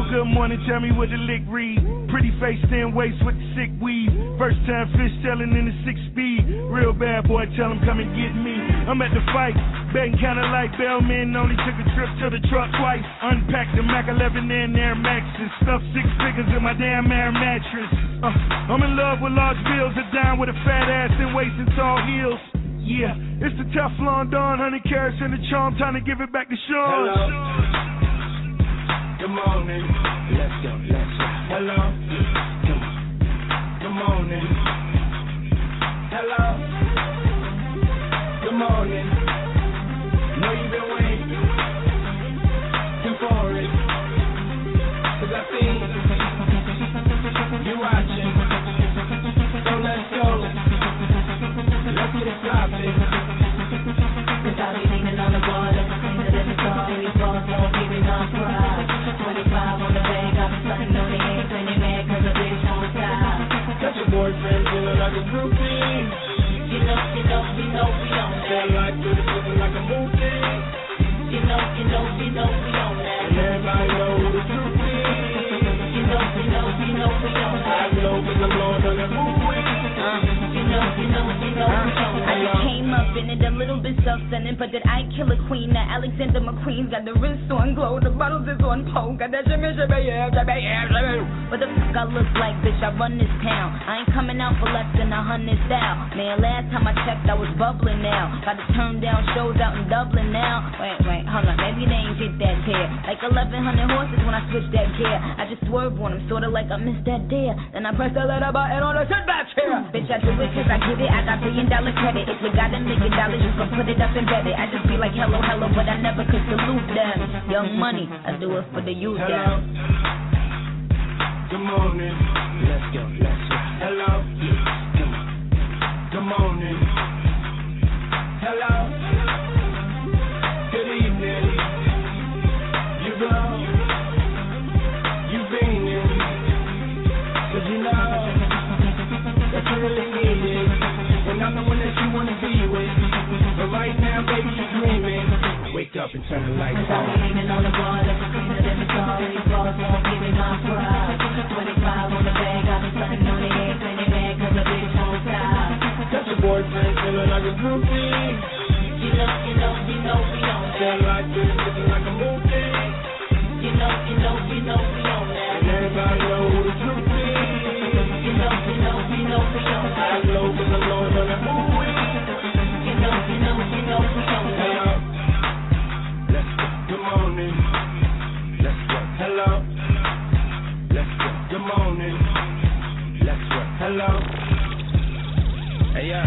Speaker 15: Hello, good morning, tell me what the lick read. Pretty face, thin waist with the sick weave. First time fish selling in the six speed. Real bad boy, tell him come and get me. I'm at the fight, betting kinda like Bellman. Only took a trip to the truck twice. Unpacked the Mac eleven and Air Maxes. Stuffed six figures in my damn air mattress. Uh, I'm in love with large bills. A dime with a fat ass and waist and tall heels. Yeah, it's the Teflon Don, hundred carats and the charm. Time to give it back to Sean.
Speaker 9: Hello. Good morning. Let's go, let's go. Hello. Come on. Good morning. Hello. Good morning. Know you've been waiting. Too for it. Cause I see you watching. So let's go. Let's get it sloppy.
Speaker 4: Cause I be leaning on the wall, looking cleaner than the car. These balls won't give me no pride. twenty-five on the bag, got me stunting on the head. When they mad cause the bitch on top.
Speaker 9: Got your boyfriend feeling like a groupie.
Speaker 4: You know, you know, you know we on that.
Speaker 9: That life is looking like a movie.
Speaker 4: You know, you know, you know we on that.
Speaker 9: And everybody know who the truth is.
Speaker 4: You know, you know, you know we on that.
Speaker 9: I know cause I'm on the movie.
Speaker 4: You know, you know, you know we on that.
Speaker 16: I just came up in it a little bit self-centered, but did I kill a queen? That Alexander McQueen's got the wrist on glow, the bottles is on pole, got that shimmy, shimmy, yeah, shimmy, yeah, shimmy. What the fuck I look like, bitch? I run this town. I ain't coming out for less than a hundred thou. Man, last time I checked, I was bubbling now. Got to turn down shows out in Dublin now. Wait, wait, hold on, maybe they ain't get that tear. Like eleven hundred horses when I switch that gear. I just swerve on them, sorta like I missed that deer. Then I press the letter button on the sit back chair. Bitch, I do it cause I get it. I got billion dollar credit. If you got a million dollars, you can put it up and bet it. I just be like hello, hello, but I never could salute them. Young money, I do it for the youth.
Speaker 9: Hello. Good morning. Let's go, let's go. Hello. Come on. Good morning. Hello. Good evening. You go. You been in. Cause you know that you really need it. And I'm the one that you wanna be with. But right now, baby, you're dreaming. Wake up and turn the lights on.
Speaker 4: I'm leaning on the wall, looking cleaner than the car. These balls won't give me my pride. twenty-five on the bag, got me stunting on the head. When they mad cause the bitch on top.
Speaker 9: Got your boyfriend feeling like a groupie.
Speaker 4: You know, you know, you know we on that.
Speaker 9: That life is looking like a movie.
Speaker 4: You know, you know, you know we on that.
Speaker 9: And everybody know who the truth is.
Speaker 4: You know, you know, you know we on that.
Speaker 9: I know cause I'm on the movie.
Speaker 4: You know, you know, you know we on that.
Speaker 9: Hello. Let's go. Good morning. Let's go. Hello. Let's go. Good morning. Let's go. Hello. Hey, yo.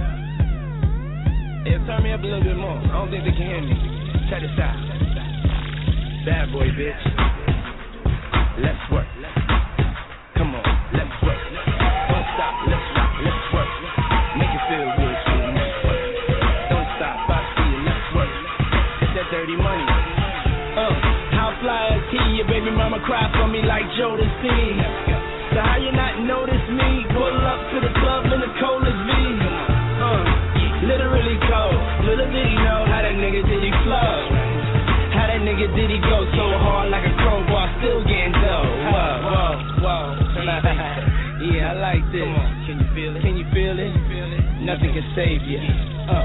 Speaker 9: Yeah, turn me up a little bit more. I don't think they can hear me. Check this out. Bad boy, bitch. Let's work. Come on, let's work. Don't stop, let's rock, let's work. Make it feel good, sweet, let's work. Don't stop, I see you, let's work. It's that dirty money. Uh, how fly is he? Your baby mama cry for me like Jodeci. So how you not notice me? Pull up to the club in the coldest V. Uh, literally cold. Little did he know how that nigga did he flow. How that nigga did he go so hard like a crowbar, still getting dough. Whoa, whoa, whoa. Yeah, I like this. Can you feel it? Can you feel it? Nothing can save you. Uh.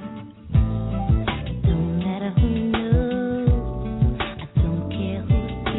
Speaker 4: No matter who knows, I don't care who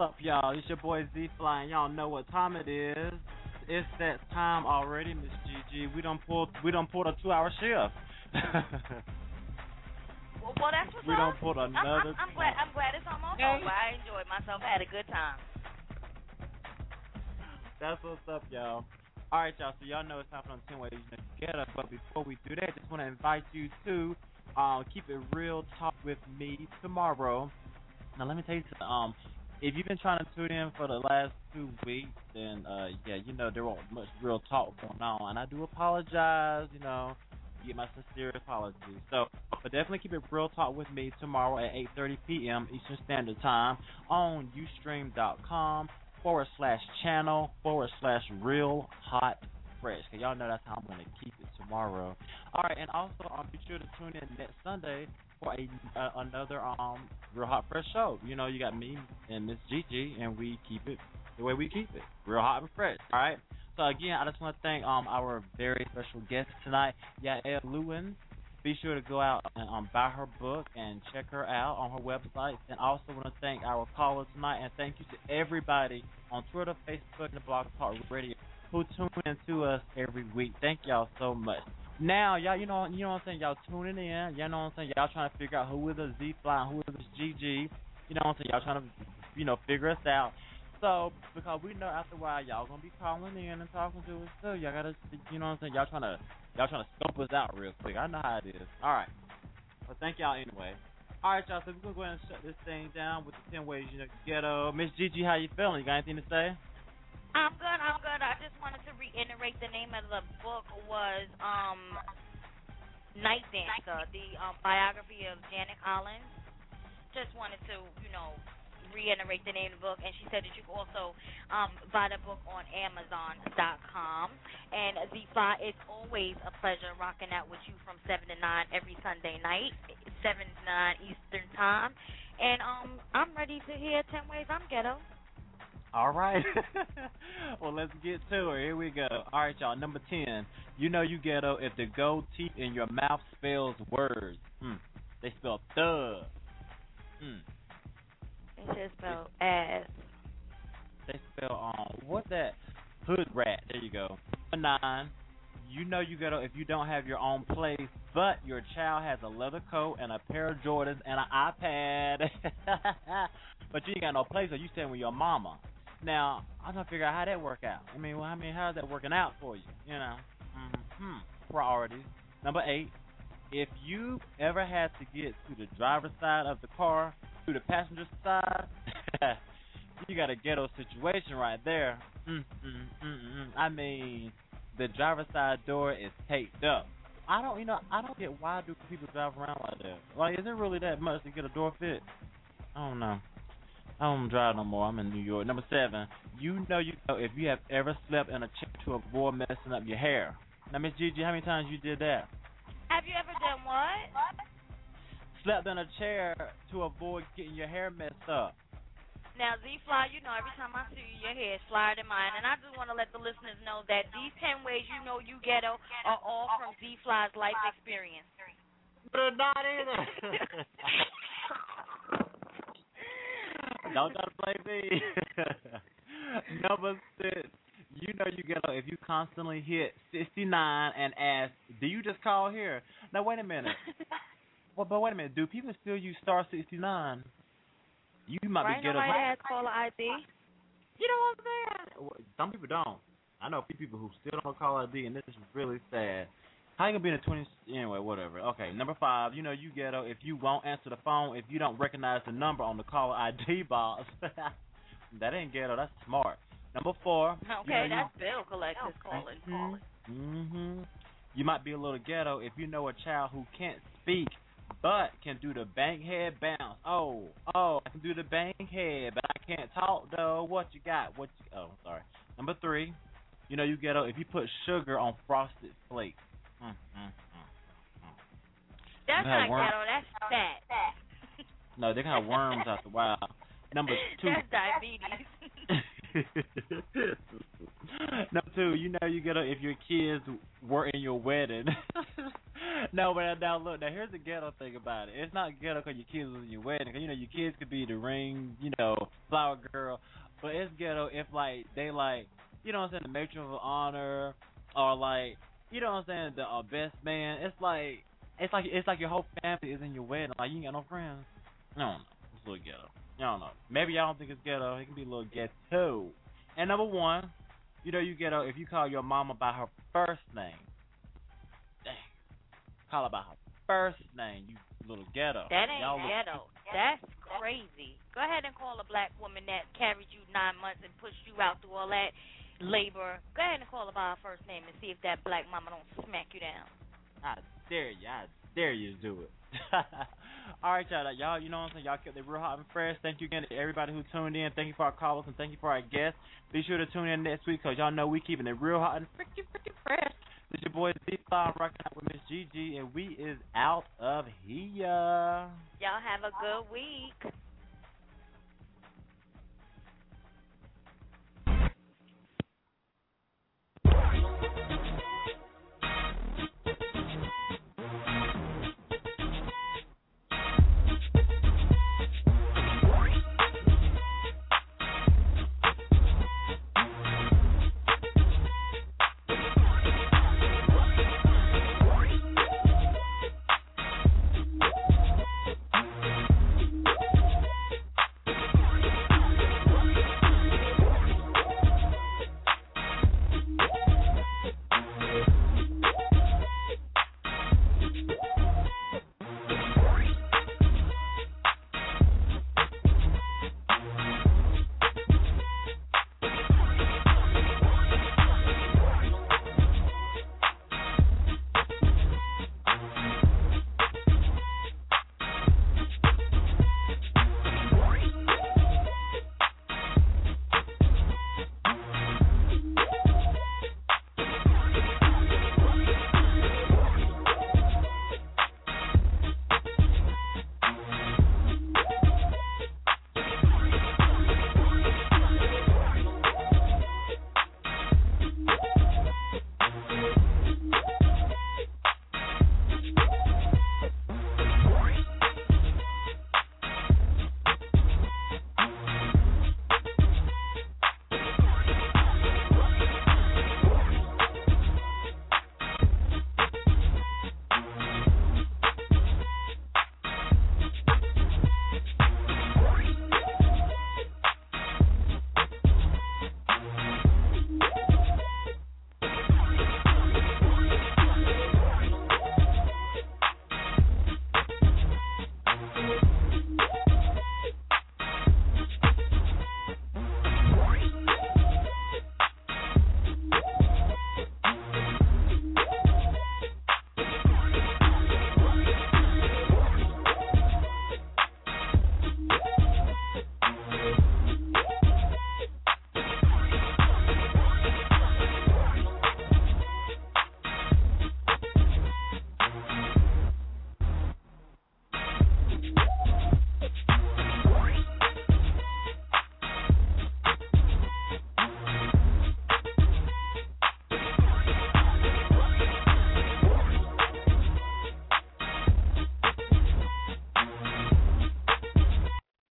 Speaker 2: up, y'all? It's your boy Z Fly, and y'all know what time it is. It's that time already, Miss Gigi. We done pulled, we done pulled a two-hour shift.
Speaker 3: well, well, that's what's
Speaker 2: we
Speaker 3: up.
Speaker 2: done pulled
Speaker 3: I'm,
Speaker 2: another.
Speaker 3: I'm, I'm glad. I'm glad it's almost
Speaker 2: Hey.
Speaker 3: over. I enjoyed myself. I had a good time.
Speaker 2: That's what's up, y'all. All right, y'all. So y'all know it's time for the ten ways to get us. But before we do that, just want to invite you to um, keep it real talk with me tomorrow. Now, let me tell you something. Um, if you've been trying to tune in for the last two weeks, then uh, yeah, you know there wasn't much real talk going on, and I do apologize. You know, get my sincere apology. So, but definitely keep it real talk with me tomorrow at eight thirty p.m. Eastern Standard Time on ustream.com forward slash channel forward slash real hot fresh. Cause y'all know that's how I'm gonna keep it tomorrow. All right, and also um, be sure to tune in next Sunday for a uh, another um real hot fresh show. You know, you got me and Miss Gigi, and we keep it the way we keep it, real hot and fresh. All right. So again, I just want to thank um our very special guest tonight, Yael Lewin. Be sure to go out and um, buy her book and check her out on her website. And also want to thank our caller tonight, and thank you to everybody on Twitter, Facebook, and the Blog Talk Radio who tune in to us every week. Thank y'all so much. Now, y'all, you know, you know what I'm saying? Y'all tuning in. You know what I'm saying? Y'all trying to figure out who is a Z Fly and who is a G G. You know what I'm saying? Y'all trying to, you know, figure us out. So, because we know after a while y'all gonna be calling in and talking to us too. Y'all gotta, you know what I'm saying? Y'all trying to, y'all trying to scope us out real quick. I know how it is. All right. Well, thank y'all anyway. All right, y'all. So we're gonna go ahead and shut this thing down with the ten ways you know ghetto. Miss Gigi, how you feeling? You got anything to say?
Speaker 3: I'm good. I'm good. I just wanted to reiterate the name of the book was um Night Dancer, the um, biography of Janet Collins. Just wanted to, you know, reiterate the name of the book, and she said that you can also um, buy the book on Amazon dot com. And Z-Fly, it's always a pleasure rocking out with you from seven to nine every Sunday night, seven to nine Eastern Time. And um, I'm ready to hear ten Ways I'm Ghetto.
Speaker 2: All right. Well, let's get to it. Here we go. All right, y'all. Number ten. You know you ghetto if the gold teeth in your mouth spells words. Mm. They spell thug. Mm.
Speaker 3: It should spell ass.
Speaker 2: They spell um what's that? Hood rat. There you go. Number nine. You know you ghetto if you don't have your own place, but your child has a leather coat and a pair of Jordans and an iPad. But you ain't got no place, so you staying with your mama. Now, I'm trying to figure out how that work out. I mean, well, I mean, how's that working out for you? You know, mm-hmm. Priorities. Number eight, if you ever had to get to the driver's side of the car, to the passenger side, you got a ghetto situation right there. Mm-mm-mm-mm. I mean, the driver's side door is taped up. I don't, you know, I don't get why do people drive around like that. Like, is it really that much to get a door fit? I don't know. I don't drive no more. I'm in New York. Number seven, you know you know if you have ever slept in a chair to avoid messing up your hair. Now, Miss Gigi, how many times you did that?
Speaker 3: Have you ever done what?
Speaker 2: Slept in a chair to avoid getting your hair messed up.
Speaker 3: Now, Z-Fly, you know, every time I see you, your hair is flyer than mine. And I just want to let the listeners know that these ten ways you know you ghetto are all from Z-Fly's life experience.
Speaker 2: But not either. Don't try to play me. Number six, you know you ghetto if you constantly hit sixty-nine and ask, do you just call here? Now, wait a minute. Well, but wait a minute. Do people still use star sixty-nine? You might
Speaker 3: right,
Speaker 2: be ghetto.
Speaker 3: Nobody has caller I D.
Speaker 2: You know what I'm saying? Some people don't. I know a few people who still don't call I D, and this is really sad. How you gonna be in the twenties? Anyway, whatever. Okay, number five. You know you ghetto if you won't answer the phone if you don't recognize the number on the caller I D box. That ain't ghetto. That's smart. Number four.
Speaker 3: Okay,
Speaker 2: you know,
Speaker 3: that's bill collectors calling.
Speaker 2: Mm-hmm. mm-hmm. You might be a little ghetto if you know a child who can't speak but can do the bang head bounce. Oh, oh, I can do the bang head, but I can't talk though. What you got? What you? Oh, sorry. Number three. You know you ghetto if you put sugar on frosted flakes. Mm, mm, mm, mm.
Speaker 3: That's not
Speaker 2: worms.
Speaker 3: ghetto. That's fat.
Speaker 2: No, they kind of worms after a while. Number two.
Speaker 3: That's diabetes.
Speaker 2: Number two, you know you ghetto if your kids were in your wedding. No, but now look, now here's the ghetto thing about it. It's not ghetto because your kids was in your wedding. 'Cause, you know, your kids could be the ring, you know, flower girl. But it's ghetto if, like, they, like, you know what I'm saying, the matron of honor or, like, you know what I'm saying, the uh, best man. It's like, it's like it's like your whole family is in your wedding. Like, you ain't got no friends. I don't know. It's a little ghetto. I don't know. Maybe y'all don't think it's ghetto. It can be a little ghetto. And number one, you know you ghetto if you call your mama by her first name. Dang. Call her by her first name, you little ghetto.
Speaker 3: That ain't
Speaker 2: Y'all
Speaker 3: ghetto. That's crazy. Go ahead and call a black woman that carried you nine months and pushed you out through all that labor. Go ahead and call her by her first name and see if that black mama don't smack you down.
Speaker 2: I dare you. I dare you to do it. All right, y'all. Y'all, you know what I'm saying? Y'all kept it real hot and fresh. Thank you again to everybody who tuned in. Thank you for our callers and thank you for our guests. Be sure to tune in next week because y'all know we keeping it real hot and freaking, freaking fresh. This is your boy Z-Fly rocking out with Miss Gigi, and we is out of here.
Speaker 3: Y'all have a good week.